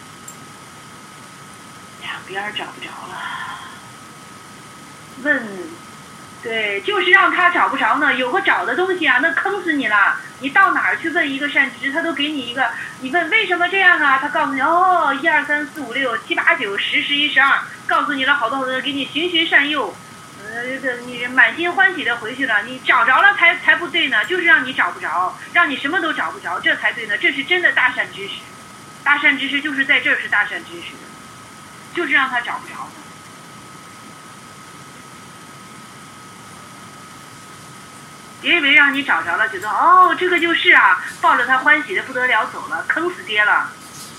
两边找不着了。问，对，就是让他找不着呢。有个找的东西啊，那坑死你了。你到哪儿去问一个善知识，他都给你一个。你问为什么这样啊？他告诉你，哦，一二三四五六七八九十十一十二，告诉你了好多好多，给你循循善诱。呃，这个你满心欢喜的回去了，你找着了才才不对呢，就是让你找不着，让你什么都找不着，这才对呢，这是真的大善知识。大善知识就是在这儿是大善知识，就是让他找不着的。别以为让你找着了，觉得哦这个就是啊，抱着他欢喜的不得了走了，坑死爹了。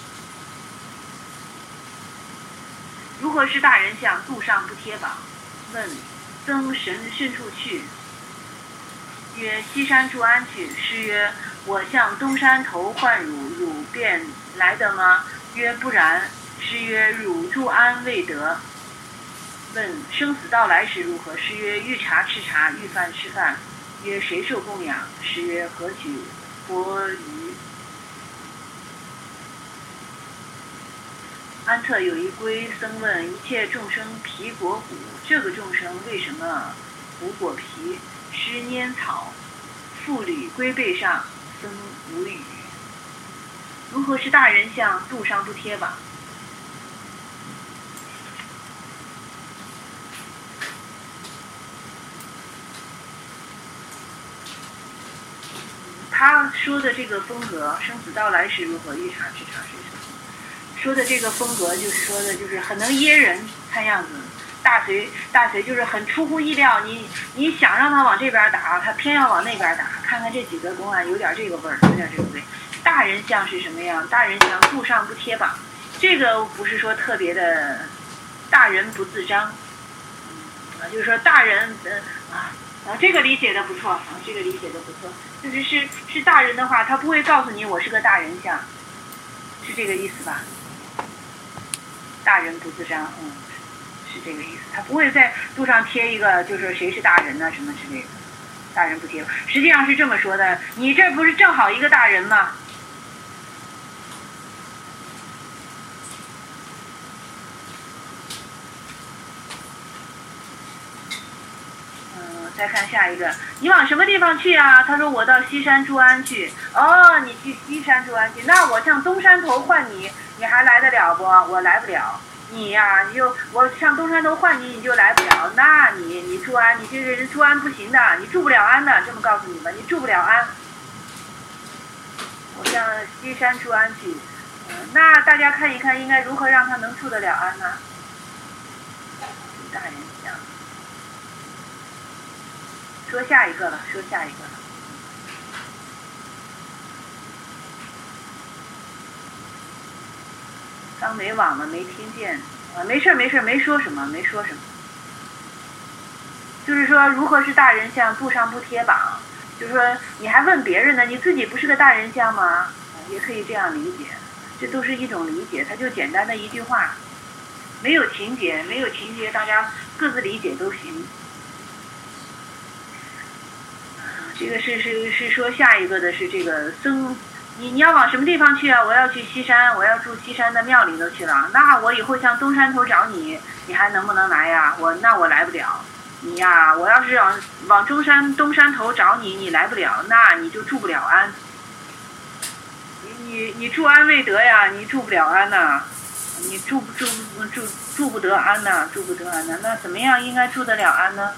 如何是大人相？肚上不贴榜。问僧神甚处去？曰：西山住安去。诗曰：我向东山头唤汝，汝便来得吗？曰：不然。 师曰：汝住安未得。问生死到来时如何？师曰：欲茶吃茶，欲饭吃饭。曰：谁受供养？师曰：何取钵盂。安特有一龟僧问：一切众生皮裹骨，这个众生为什么骨裹皮？施拈草，复履龟背上，僧无语。如何是大人相？肚上不贴吧。他说的这个风格，生死到来时如何？欲茶吃茶是什么？说的这个风格就是说的，就是很能噎人，看样子大隋大隋就是很出乎意料，你你想让他往这边打，他偏要往那边打。看看这几个公案，有点这个味儿，有点这个味。大人相是什么样？大人相肚上不贴吧，这个不是说特别的，大人不自张，嗯，就是说大人，嗯啊啊，这个理解的不错啊，这个理解的不错，就是是是大人的话，他不会告诉你我是个大人相，是这个意思吧？大人不自张，嗯，是这个意思。他不会在肚上贴一个，就是谁是大人呢、啊、什么之类的。大人不贴，实际上是这么说的：你这不是正好一个大人吗？嗯，再看下一个，你往什么地方去啊？他说我到西山住安去。哦，你去西山住安去，那我向东山头换你。你还来得了不？我来不了。你呀、啊，你就我上东山头换你，你就来不了。那你你住安，你这个人住安不行的，你住不了安的。这么告诉你吧，你住不了安。我向西山住安去。嗯，那大家看一看，应该如何让他能住得了安呢？大人想说下一个了，说下一个了。刚没网了，没听见啊，没事没事，没说什么，没说什么。就是说，如何是大人相？肚上不贴榜。就是说，你还问别人呢？你自己不是个大人相吗？也可以这样理解，这都是一种理解。它就简单的一句话，没有情节，没有情节，大家各自理解都行。这个是是是说下一个的是这个僧。你你要往什么地方去啊？我要去西山，我要住西山的庙里头去了。那我以后向东山头找你，你还能不能来呀？我那我来不了。你呀，我要是往往中山东山头找你，你来不了，那你就住不了安。你你你住安未得呀，你住不了安呐、啊，你住不住住住不得安呐、啊，住不得安呐、啊。那怎么样应该住得了安呢？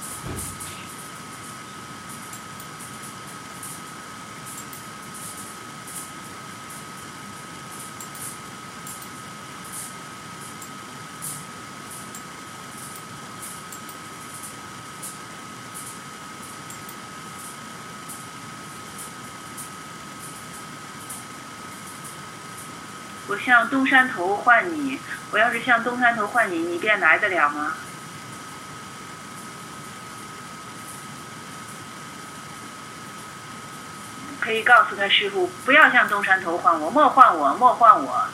我向东山头换你，我要是向东山头换你，你便来得了吗？可以告诉他师父，不要向东山头换我，莫换我，莫换我。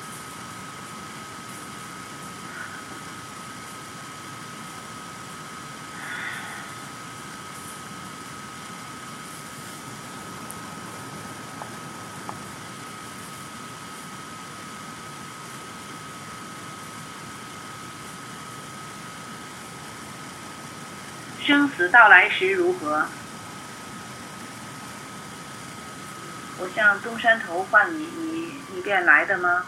生死到来时如何？我向东山头换你，你你便来的吗？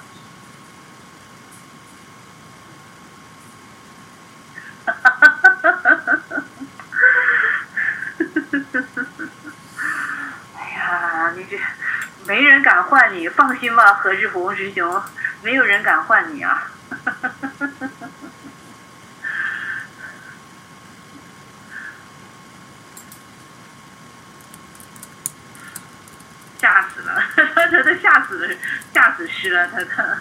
哎呀，你这没人敢换你，放心吧，何志宏师兄，没有人敢换你啊。吓死了，他他他吓死吓死师了，他他。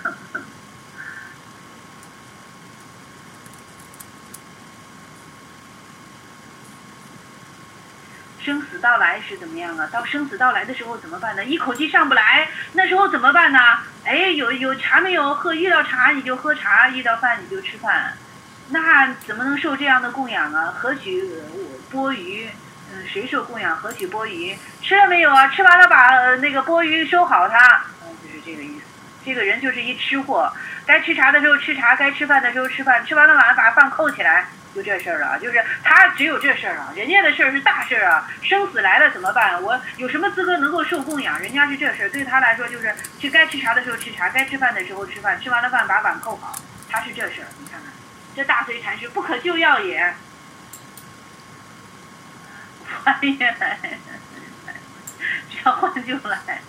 生死到来是怎么样啊？到生死到来的时候怎么办呢？一口气上不来，那时候怎么办呢？哎，有有茶没有喝？遇到茶你就喝茶，遇到饭你就吃饭，那怎么能受这样的供养啊？何许钵盂？嗯，谁受供养？何许钵盂？吃了没有啊？吃完了把、呃、那个钵盂收好它，嗯，就是这个意思。这个人就是一吃货，该吃茶的时候吃茶，该吃饭的时候吃饭，吃完了晚上把饭扣起来。就这事儿了，就是他只有这事儿啊，人家的事儿是大事儿啊，生死来了怎么办？我有什么资格能够受供养？人家是这事儿，对他来说就是去该吃茶的时候吃茶，该吃饭的时候吃饭，吃完了饭把碗扣好，他是这事儿。你看看，这大隋禅师不可救药也，换也来，只要换就来。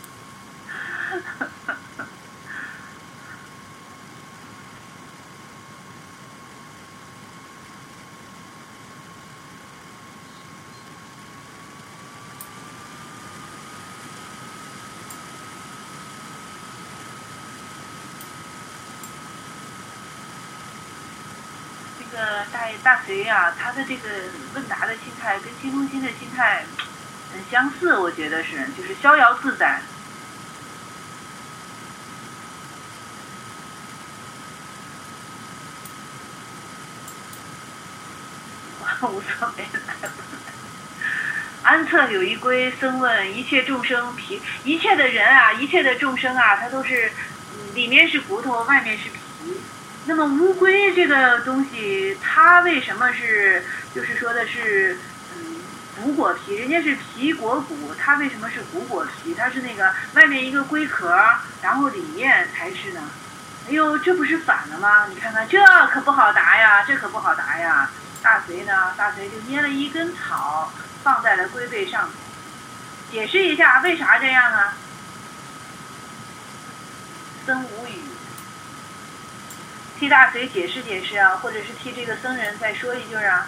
这个大大隋呀、啊，他的这个问答的心态跟青铜心的心态很相似，我觉得是，就是逍遥自在。无所谓来不来。安侧有一龟，僧问一切众生皮，一切的人啊，一切的众生啊，它都是，嗯，里面是骨头，外面是皮。那么乌龟这个东西，它为什么是，就是说的是，嗯，骨果皮？人家是皮裹骨，它为什么是骨果皮？它是那个外面一个龟壳，然后里面才是呢？哎呦，这不是反了吗？你看看，这可不好答呀，这可不好答呀。大隋呢？大隋就捏了一根草放在了龟背上头，解释一下为啥这样啊？僧无语，替大隋解释解释啊，或者是替这个僧人再说一句啊。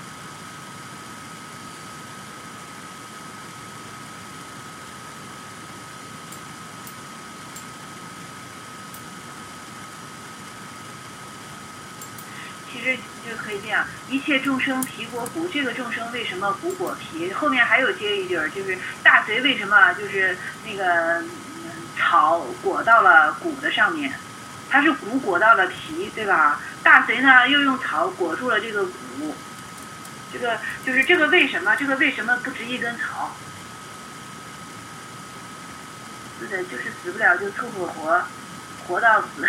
其实就可以这样，一切众生皮裹骨，这个众生为什么骨裹皮？后面还有接一句，就是大隋为什么就是那个、嗯、草裹到了骨的上面，它是骨裹到了皮，对吧？大隋呢又用草裹住了这个骨，这个就是这个为什么？这个为什么不值一根草？是的，就是死不了就凑合活，活到死。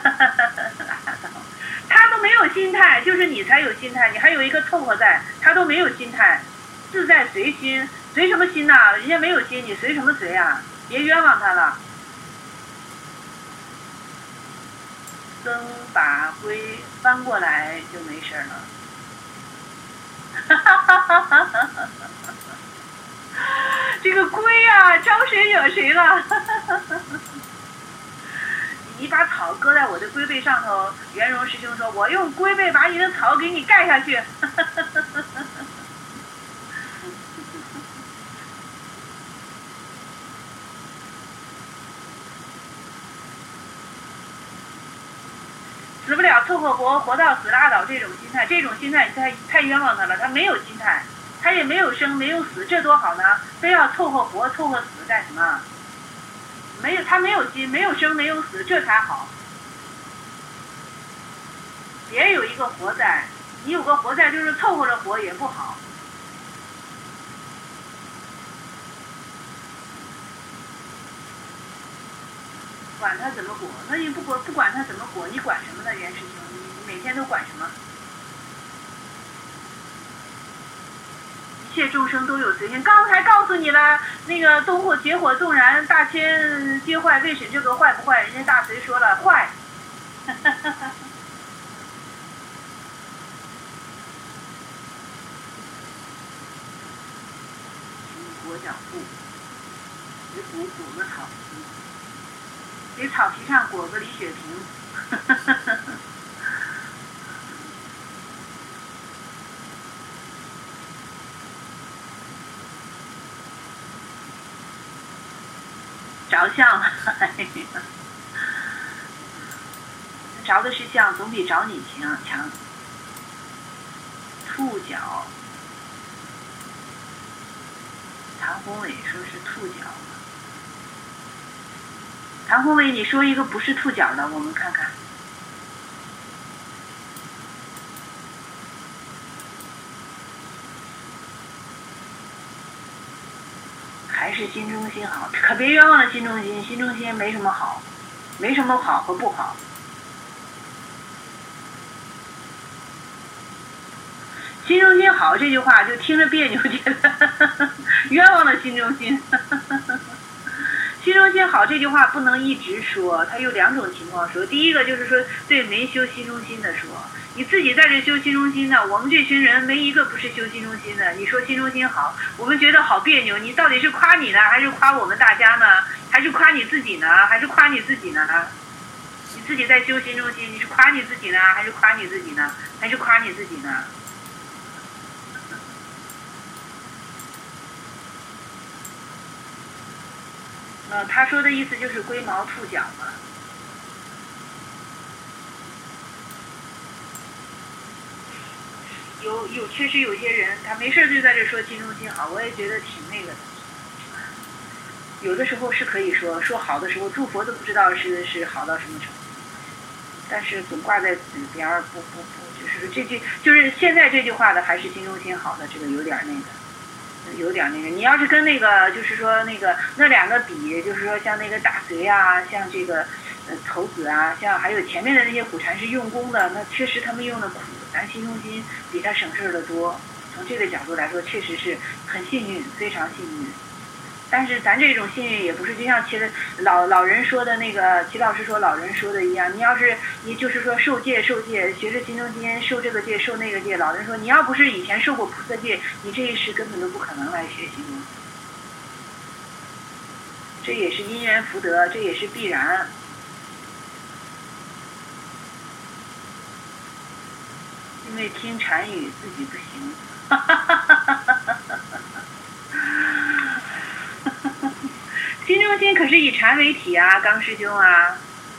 他都没有心态，就是你才有心态，你还有一个凑合在，他都没有心态，自在随心，随什么心呐、啊？人家没有心，你随什么随啊？别冤枉他了。僧把龟翻过来就没事了。这个龟啊，招谁惹谁了？你把草搁在我的龟背上头，圆融师兄说：“我用龟背把你的草给你盖下去。”死不了凑合活，活到死拉倒，这种心态，这种心态太太冤枉他了。他没有心态，他也没有生，没有死，这多好呢！非要凑合活，凑合死干什么？没有，他没有心，没有生，没有死，这才好。别有一个活在，你有个活在就是凑合着活也不好。管他怎么裹，那你不管不管他怎么裹，你管什么呢？袁师兄，你每天都管什么？一切众生都有随心。刚才告诉你了，那个东火结火纵然，大千皆坏，未审这个坏不坏？人家大隋说了坏。裹脚布，给裹裹个草皮，给草皮上裹个李雪萍。着相了，着的是相，总比着你强强。兔角， 宏伟说是兔角。谭宏伟，你说一个不是兔角的，我们看看。还是新中心好，可别冤枉了新中心，新中心没什么好，没什么好和不好。新中心好这句话就听着别扭，觉得冤枉了新中心。新中心好这句话不能一直说，它有两种情况说。第一个就是说对没修新中心的说，你自己在这修新中心的，我们这群人没一个不是修新中心的。你说新中心好，我们觉得好别扭，你到底是夸你呢，还是夸我们大家呢？还是夸你自己呢？还是夸你自己呢？你自己在修新中心，你是夸你自己呢，还是夸你自己呢？还是夸你自己呢？呃，他说的意思就是龟毛兔角嘛。有有，确实有些人他没事就在这说新中心好，我也觉得挺那个的。有的时候是可以说说好的时候，祝佛都不知道是是好到什么程度，但是总挂在嘴边儿，不不不，就是这句就是现在这句话的还是新中心好的，这个有点那个。有点那个，你要是跟那个就是说那个那两个比，就是说像那个大隋啊，像这个呃头子啊，像还有前面的那些古禅师用功的，那确实他们用的苦，咱新中心比他省事的多。从这个角度来说，确实是很幸运，非常幸运。但是咱这种幸运也不是就像其实老老人说的那个齐老师说老人说的一样，你要是你就是说受戒受戒，学着新中心受这个戒受那个戒，老人说你要不是以前受过菩萨戒，你这一世根本都不可能来学新中心。这也是因缘福德，这也是必然。因为听禅语自己不行。哈哈哈哈哈哈。新中心可是以禅为体啊，刚师兄啊。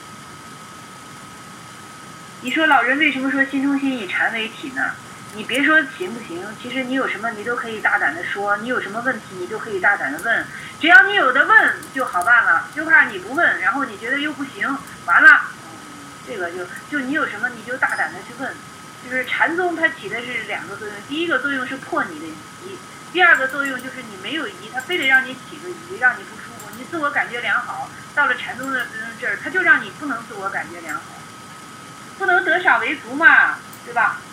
你说老人为什么说新中心以禅为体呢？你别说行不行，其实你有什么你都可以大胆的说，你有什么问题你都可以大胆的问，只要你有的问就好办了，就怕你不问，然后你觉得又不行，完了，这个就就你有什么你就大胆的去问。就是禅宗它起的是两个作用，第一个作用是破你的疑，第二个作用就是你没有疑，它非得让你起个疑，让你不舒服，你自我感觉良好，到了禅宗的这儿，它就让你不能自我感觉良好，不能得少为足嘛，对吧？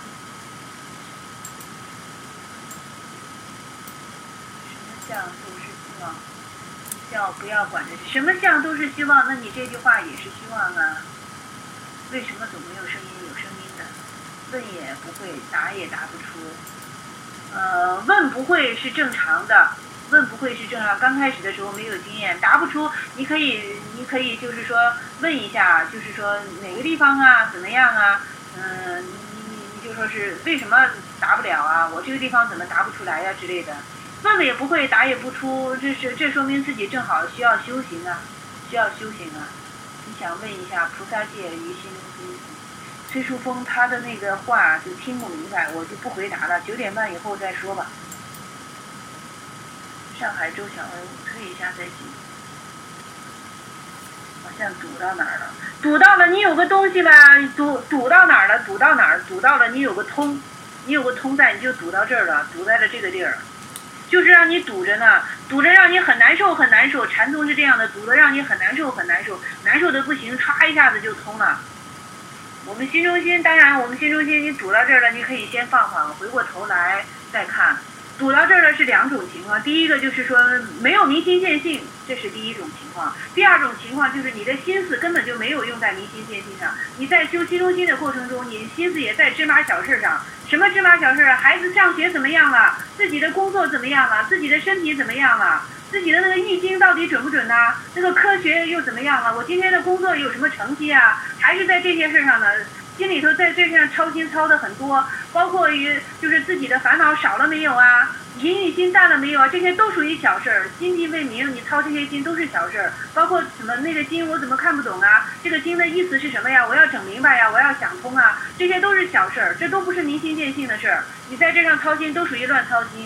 什么相都是希望，叫不要管这什么相都是希望，那你这句话也是希望啊？为什么总没有声音？有声音的，问也不会，答也答不出。呃，问不会是正常的，问不会是正常。刚开始的时候没有经验，答不出，你可以，你可以就是说问一下，就是说哪个地方啊，怎么样啊？嗯、呃，你你你就说是为什么答不了啊？我这个地方怎么答不出来呀、啊、之类的。问了也不会，答也不出，这是这说明自己正好需要修行啊，需要修行啊。你想问一下菩萨戒于心中心。崔淑峰他的那个话就听不明白，我就不回答了，九点半以后再说吧。上海周小文，推一下再进。好像堵到哪儿了？堵到了，你有个东西吧？堵堵到哪儿了？堵到哪儿？堵到了，你有个通，你有个通在，你就堵到这儿了，堵在了这个地儿，就是让你堵着呢，堵着让你很难受，很难受。禅宗是这样的，堵得让你很难受，很难受，难受的不行，歘一下子就通了。我们新中心，当然我们新中心你堵到这儿了，你可以先放放，回过头来再看。堵到这儿了是两种情况，第一个就是说没有明心见性，这是第一种情况。第二种情况就是你的心思根本就没有用在明心见性上，你在修新中心的过程中，你心思也在芝麻小事上。什么芝麻小事？孩子上学怎么样了？自己的工作怎么样了？自己的身体怎么样了？自己的那个易经到底准不准呢？那个科学又怎么样了？我今天的工作有什么成绩啊？还是在这些事上呢？心里头在这上操心操的很多，包括于就是自己的烦恼少了没有啊？淫欲心淡了没有啊？这些都属于小事儿，心地未明，你操这些心都是小事儿。包括什么那个经我怎么看不懂啊？这个经的意思是什么呀？我要整明白呀，我要想通啊，这些都是小事儿，这都不是明心见性的事儿。你在这上操心都属于乱操心。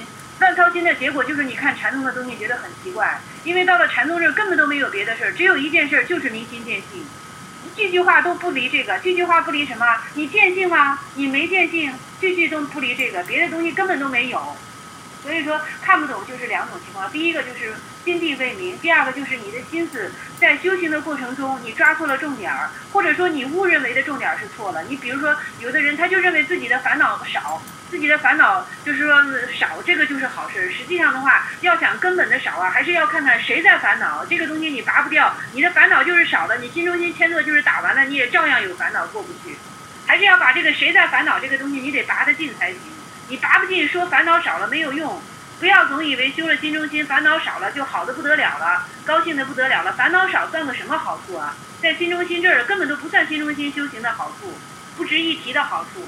乱操心的结果就是你看禅宗的东西觉得很奇怪，因为到了禅宗这儿根本都没有别的事儿，只有一件事，就是明心见性。句句话都不离这个，句句话不离什么？你见性吗？你没见性，句句都不离这个，别的东西根本都没有。所以说看不懂就是两种情况，第一个就是心地未明，第二个就是你的心思在修行的过程中你抓错了重点儿，或者说你误认为的重点是错了。你比如说有的人他就认为自己的烦恼少，自己的烦恼就是说少，这个就是好事。实际上的话，要想根本的少啊，还是要看看谁在烦恼，这个东西你拔不掉，你的烦恼就是少了，你心中心牵错就是打完了，你也照样有烦恼过不去。还是要把这个谁在烦恼这个东西你得拔得尽才行，你拔不尽说烦恼少了没有用。不要总以为修了心中心烦恼少了就好的不得了了，高兴的不得了了，烦恼少算个什么好处啊？在心中心这儿根本都不算心中心修行的好处，不值一提的好处。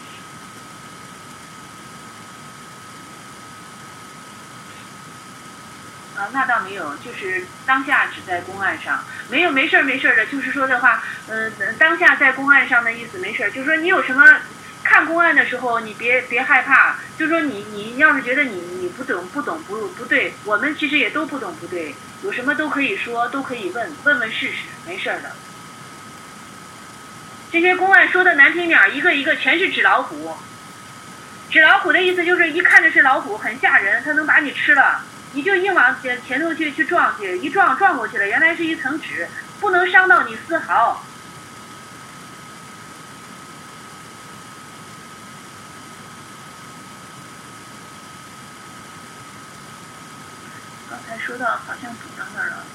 啊，那倒没有，就是当下只在公案上，没有没事没事的，就是说的话，嗯、呃，当下在公案上的意思没事，就是说你有什么看公案的时候，你别别害怕，就是说你你要是觉得你你不懂不懂不不对，我们其实也都不懂不对，有什么都可以说，都可以问问问试试，没事的。这些公案说的难听点，一个一个全是纸老虎，纸老虎的意思就是一看着是老虎，很吓人，它能把你吃了。你就硬往前前头去去撞去，一撞撞过去了，原来是一层纸，不能伤到你丝毫。刚才说到好像读到那儿了，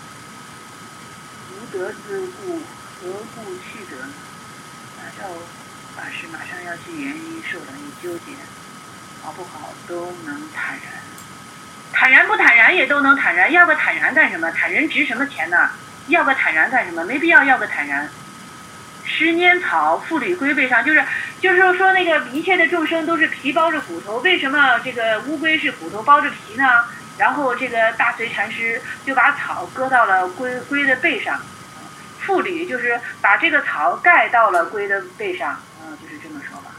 无德之故，何故去德呢？按照法师马上要去元一受了，你纠结，好不好都能坦然。坦然不坦然也都能坦然，要个坦然干什么？坦然值什么钱呢？要个坦然干什么？没必要要个坦然。十年草，妇女龟背上，就是就是说那个一切的众生都是皮包着骨头，为什么这个乌龟是骨头包着皮呢？然后这个大隋禅师就把草搁到了龟龟的背上，妇女就是把这个草盖到了龟的背上，嗯，就是这么说吧。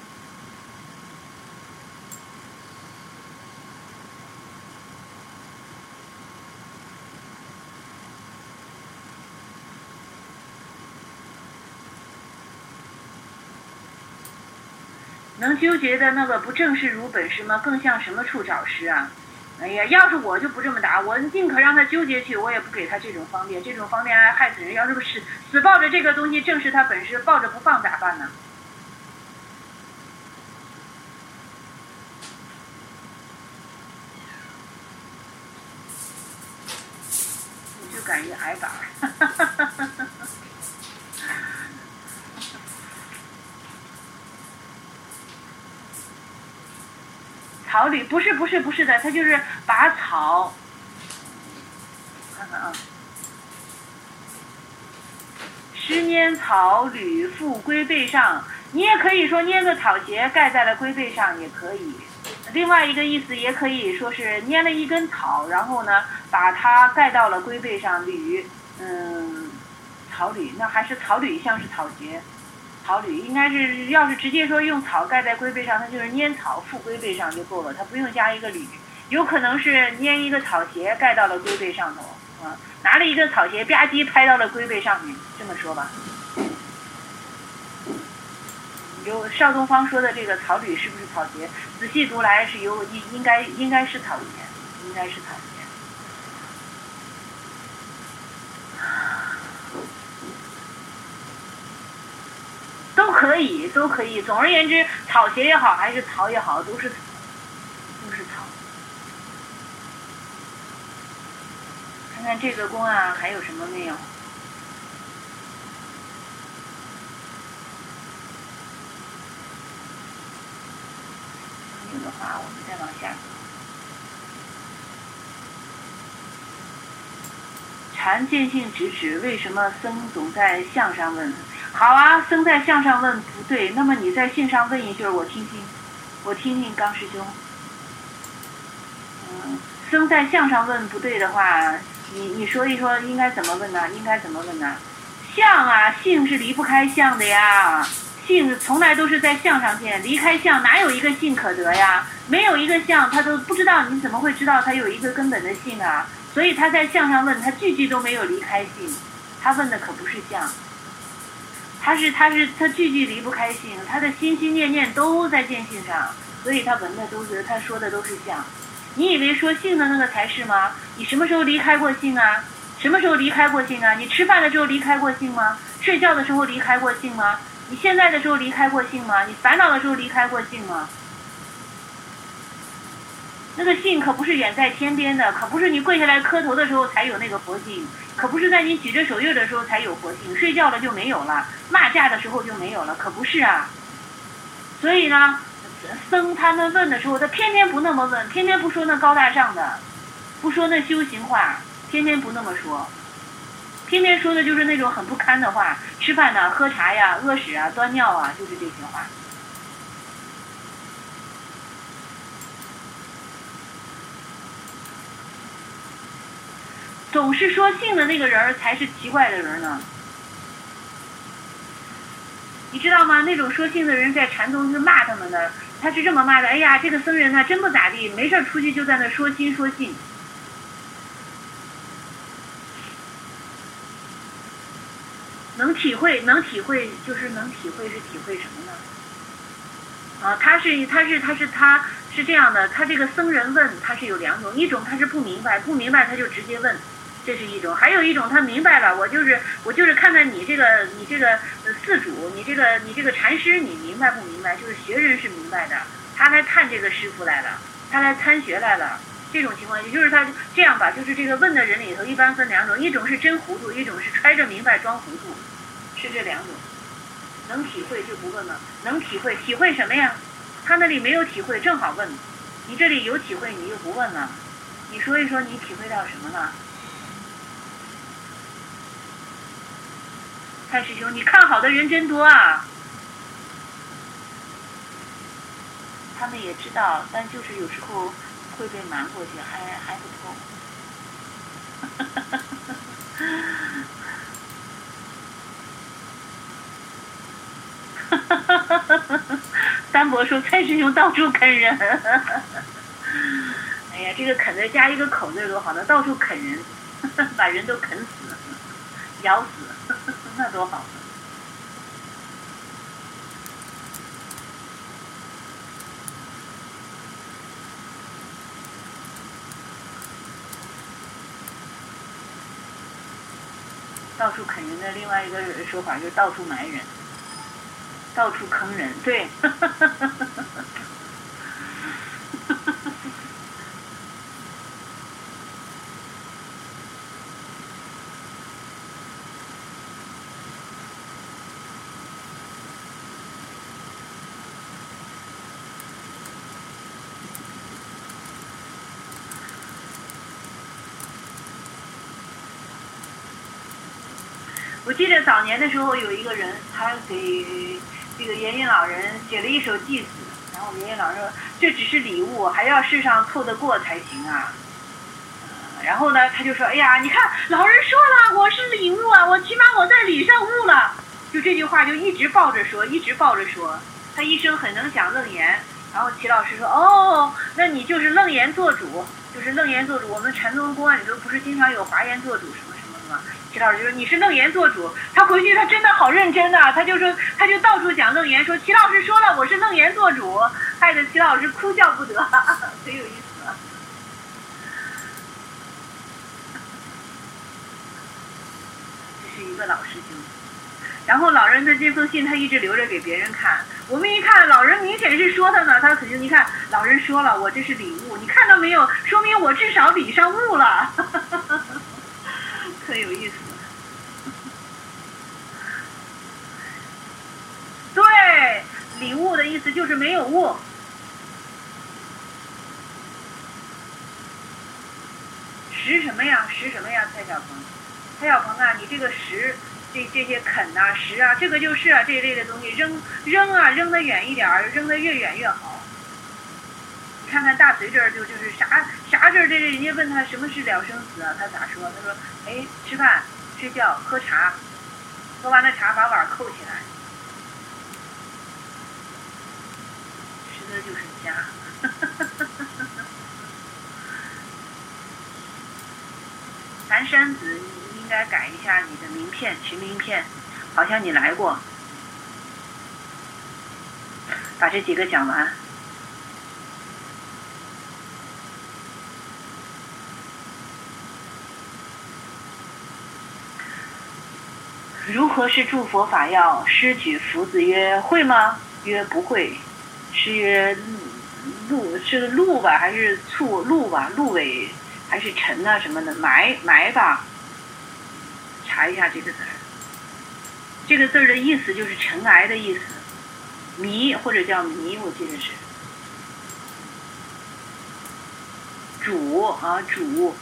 能纠结的那个不正是如本师吗？更向什么处找师啊？哎呀，要是我就不这么答，我宁可让他纠结去，我也不给他这种方便，这种方便还害死人。要是不是死抱着这个东西正是他本师，抱着不放咋办呢？你就敢于挨打。草履不是不是不是的，他就是把草，看看啊，十拈草履附龟背上，你也可以说拈个草鞋盖在了龟背上也可以。另外一个意思也可以说是拈了一根草，然后呢把它盖到了龟背上，履，嗯，草履，那还是草履像是草鞋。草履应该是，要是直接说用草盖在龟背上，它就是拈草附龟背上就够了，它不用加一个履。有可能是拈一个草鞋盖到了龟背上头，啊，拿了一个草鞋吧唧拍到了龟背上面，这么说吧。有邵东方说的这个草履是不是草鞋？仔细读来是有应应该应该是草鞋，应该是草鞋。都可以，都可以。总而言之，草鞋也好，还是草也好，都是都是草。看看这个公案还有什么没有？没有的话，我们再往下走。禅见性直指，为什么僧总在相上问？好啊，僧在相上问不对，那么你在性上问一句，我听听，我听听刚师兄。嗯，僧在相上问不对的话，你你说一说应该怎么问呢？应该怎么问呢？相啊，性是离不开相的呀，性从来都是在相上见，离开相哪有一个性可得呀？ 没有一个相，他都不知道，你怎么会知道他有一个根本的性啊？所以他在相上问，他句句都没有离开性，他问的可不是相，他是他是他句句离不开性，他的心心念念都在见性上，所以他闻的都是他说的都是相。你以为说性的那个才是吗？你什么时候离开过性啊？什么时候离开过性啊？你吃饭的时候离开过性吗？睡觉的时候离开过性吗？你现在的时候离开过性吗？你烦恼的时候离开过性吗？那个性可不是远在天边的，可不是你跪下来磕头的时候才有那个佛性，可不是在你举着手印的时候才有佛性，睡觉了就没有了，骂架的时候就没有了，可不是啊。所以呢，僧他们问的时候，他偏偏不那么问，偏偏不说那高大上的，不说那修行话，偏偏不那么说，偏偏说的就是那种很不堪的话，吃饭呢、喝茶呀、屙屎啊、端尿啊，就是这些话。总是说性的那个人才是奇怪的人呢，你知道吗？那种说性的人在禅宗是骂他们的，他是这么骂的：哎呀，这个僧人呢真不咋地，没事出去就在那说心说性。能体会，能体会，就是能体会是体会什么呢？啊，他是他是他是他是这样的，他这个僧人问他是有两种，一种他是不明白，不明白他就直接问。这是一种，还有一种他明白了，我就是我就是看看你这个你这个寺主，你这个你这个禅师，你明白不明白？就是学人是明白的，他来看这个师傅来了，他来参学来了。这种情况，也就是他这样吧，就是这个问的人里头一般分两种，一种是真糊涂，一种是揣着明白装糊涂，是这两种。能体会就不问了，能体会体会什么呀？他那里没有体会，正好问。你这里有体会，你又不问了，你说一说你体会到什么了？蔡师兄，你看好的人真多啊！他们也知道，但就是有时候会被瞒过去，还还不透。三伯说蔡师兄到处啃人。哎呀，这个啃字加一个口字多好呢，到处啃人，把人都啃死，咬死，那多好。到处啃人的另外一个说法就是到处埋人，到处坑人，对。我记得早年的时候有一个人，他给这个延云老人写了一首偈子，然后延云老人说这只是礼物，还要世上凑得过才行啊。呃、然后呢，他就说，哎呀，你看老人说了，我是礼物啊，我起码我在礼上悟了。就这句话就一直抱着说，一直抱着说。他一生很能讲楞严，然后齐老师说，哦，那你就是楞严做主，就是楞严做主。我们禅宗公案里头不是经常有华严做主什么什么的吗？齐老师就说你是楞严做主，他回去他真的好认真呐、啊，他就说他就到处讲楞严，说齐老师说了我是楞严做主，害得齐老师哭笑不得，很有意思、啊。这是一个老师兄，然后老人的这封信他一直留着给别人看，我们一看老人明显是说他呢，他肯定你看老人说了我这是礼物，你看到没有？说明我至少礼上悟了。特有意思。对，礼物的意思就是没有悟。识什么呀？识什么呀？蔡小鹏，蔡小鹏啊，你这个识，这这些啃啊、识啊，这个就是啊这一类的东西，扔扔啊，扔得远一点儿，扔得越远越好。你看看大隋这儿就就是啥啥这儿这人家问他什么是了生死啊，他咋说？他说，哎，吃饭、睡觉、喝茶，喝完了茶把碗扣起来，吃的就是家。 南山子，你应该改一下你的名片，群名片，好像你来过。把这几个讲完。如何是诸佛法要？师举福子曰：会吗？曰：不会。师曰：鹿是鹿吧，还是醋鹿吧？鹿尾还是尘啊什么的？埋埋吧。查一下这个字儿。这个字儿的意思就是尘埃的意思，迷或者叫迷，我记得是。主啊主。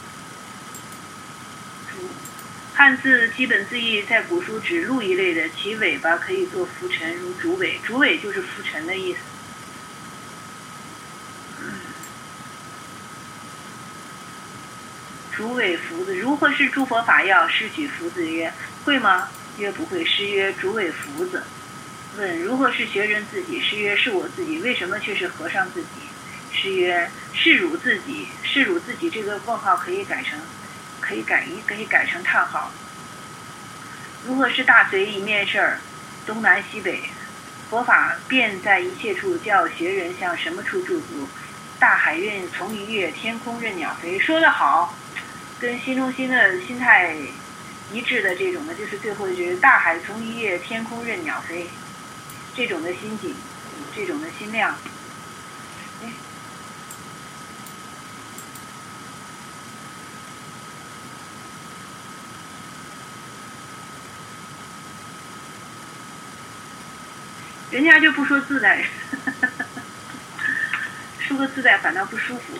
主。汉字基本字义在古书指鹿一类的，其尾巴可以做浮尘，如竹尾。竹尾就是浮尘的意思。竹尾福子，如何是诸佛法要？师举福子曰：会吗？曰：不会。师曰：竹尾福子。问：如何是学人自己？师曰：是我自己。为什么却是和尚自己？师曰：是汝自己。是汝自己这个问号可以改成可以改一可以改成叹号。如何是大随一面事儿？东南西北，佛法遍在一切处，叫学人向什么处驻足？大海任从鱼跃，天空任鸟飞。说得好，跟心中心的心态一致的这种的，就是最后一句：大海从鱼跃，天空任鸟飞。这种的心境，这种的心量。哎。人家就不说自在，说个自在反倒不舒服。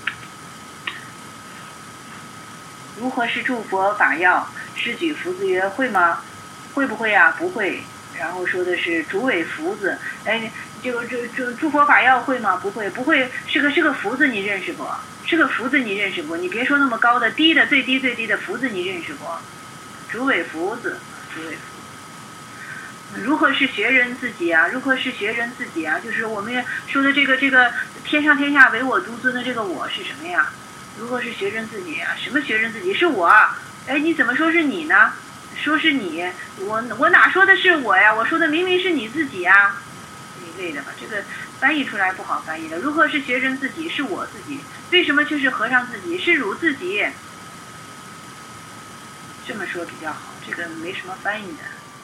如何是诸佛法要？师举福子曰：会吗？会不会啊？不会。然后说的是竹尾福子，哎，这个这这诸佛法要会吗？不会，不会。是个是个福字，你认识不？是个福字，你认识不？你别说那么高的，低的最低最低的福字，你认识不？竹尾福子，竹尾福。如何是学人自己啊？如何是学人自己啊？就是我们说的这个这个天上天下唯我独尊的这个我是什么呀？如何是学人自己啊？什么学人自己？是我。哎，你怎么说是你呢？说是你，我我哪说的是我呀？我说的明明是你自己呀。这一类的吧，这个翻译出来不好翻译的。如何是学人自己？是我自己。为什么却是和尚自己？是汝自己。这么说比较好，这个没什么翻译的。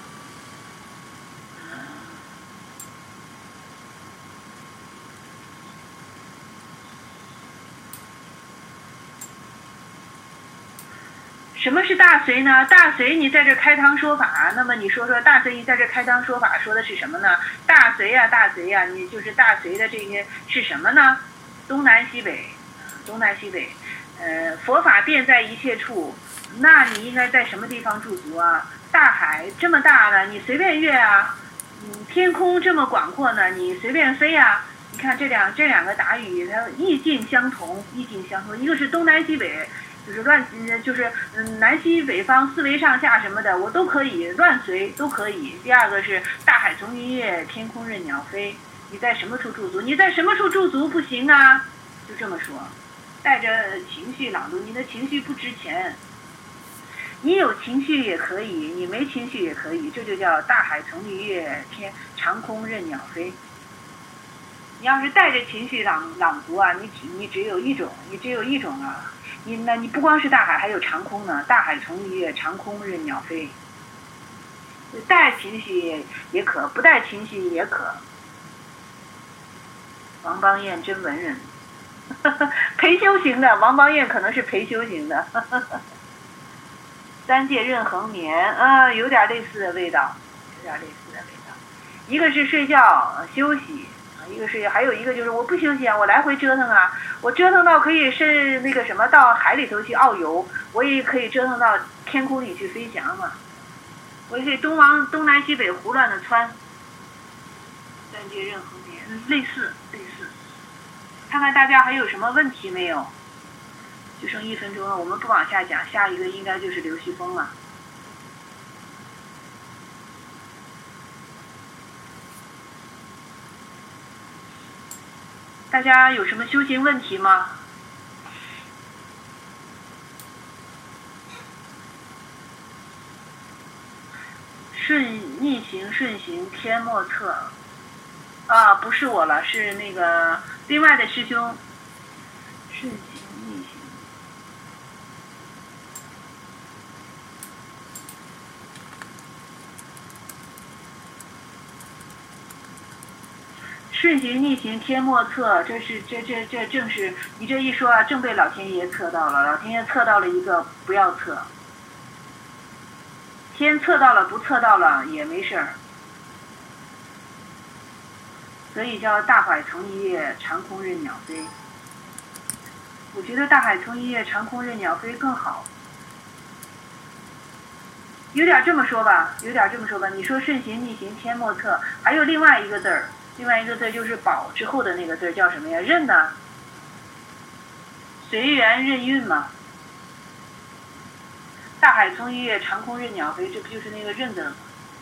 什么是大随呢？大随你在这开堂说法，那么你说说大随你在这开堂说法说的是什么呢？大随呀、啊、大随呀、啊，你就是大随的这些是什么呢？东南西北，东南西北，呃，佛法遍在一切处，那你应该在什么地方驻足啊？大海这么大呢，你随便越啊，嗯，天空这么广阔呢，你随便飞啊。你看这两这两个答语，它意境相同，意境相同，一个是东南西北。就是乱，就是嗯，南西北方四维上下什么的，我都可以乱随，都可以。第二个是大海从鱼跃，天空任鸟飞。你在什么处驻足？你在什么处驻足不行啊？就这么说，带着情绪朗读，你的情绪不值钱。你有情绪也可以，你没情绪也可以，这就叫大海从鱼跃，天长空任鸟飞。你要是带着情绪朗朗读啊，你只你只有一种，你只有一种啊。你那你不光是大海，还有长空呢。大海从鱼跃，长空任鸟飞。带情绪也也可，不带情绪也可。王邦彦真文人，陪修行的。王邦彦可能是陪修行的。三界任恒眠啊，有点类似的味道，有点类似的味道。一个是睡觉休息。一个是，还有一个就是我不休息啊，我来回折腾啊，我折腾到可以是那个什么到海里头去遨游，我也可以折腾到天空里去飞翔嘛，我也可以东往东南西北胡乱的窜。三界任恒眠，类似类似。看看大家还有什么问题没有？就剩一分钟了，我们不往下讲，下一个应该就是刘旭峰了。 大家有什么修行问题吗？顺逆行顺行天莫测。啊，不是我了，是那个另外的师兄。顺行逆行。顺行逆行天莫测，这是这这这正是你这一说啊，正被老天爷测到了。老天爷测到了一个，不要测。天测到了，不测到了也没事儿。所以叫大海从一叶，长空任鸟飞。我觉得大海从一叶，长空任鸟飞更好。有点这么说吧，有点这么说吧。你说顺行逆行天莫测，还有另外一个字儿，另外一个字就是宝之后的那个字叫什么呀？任呢？随缘任运嘛。大海从一叶，长空任鸟飞，这不就是那个任字吗？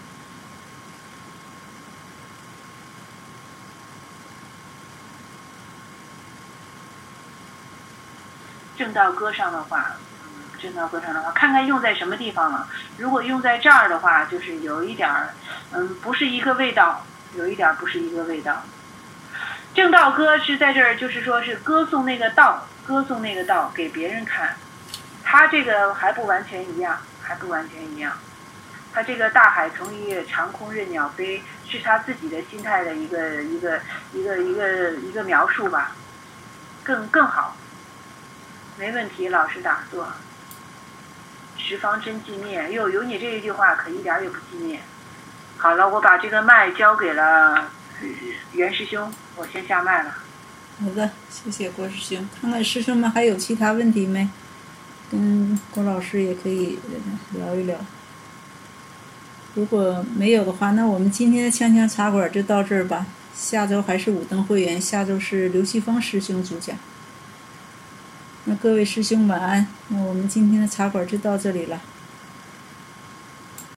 正道歌上的话，嗯，正道歌上的话，看看用在什么地方了。如果用在这儿的话，就是有一点儿，嗯，不是一个味道，有一点儿不是一个味道。正道歌是在这儿，就是说是歌颂那个道，歌颂那个道给别人看。他这个还不完全一样，还不完全一样。他这个大海从一叶，长空任鸟飞，是他自己的心态的一个一个一个一个一个描述吧，更更好。没问题，老实打坐。十方真寂灭，哟，有你这一句话，可一点也不寂灭。好了，我把这个麦交给了袁师兄，我先下麦了。 好的，谢谢郭师兄。看看师兄们还有其他问题没？跟郭老师也可以聊一聊。如果没有的话，那我们今天的锵锵茶馆就到这儿吧。下周还是武登会员，下周是刘奇峰师兄主讲。那各位师兄晚安，那我们今天的茶馆就到这里了。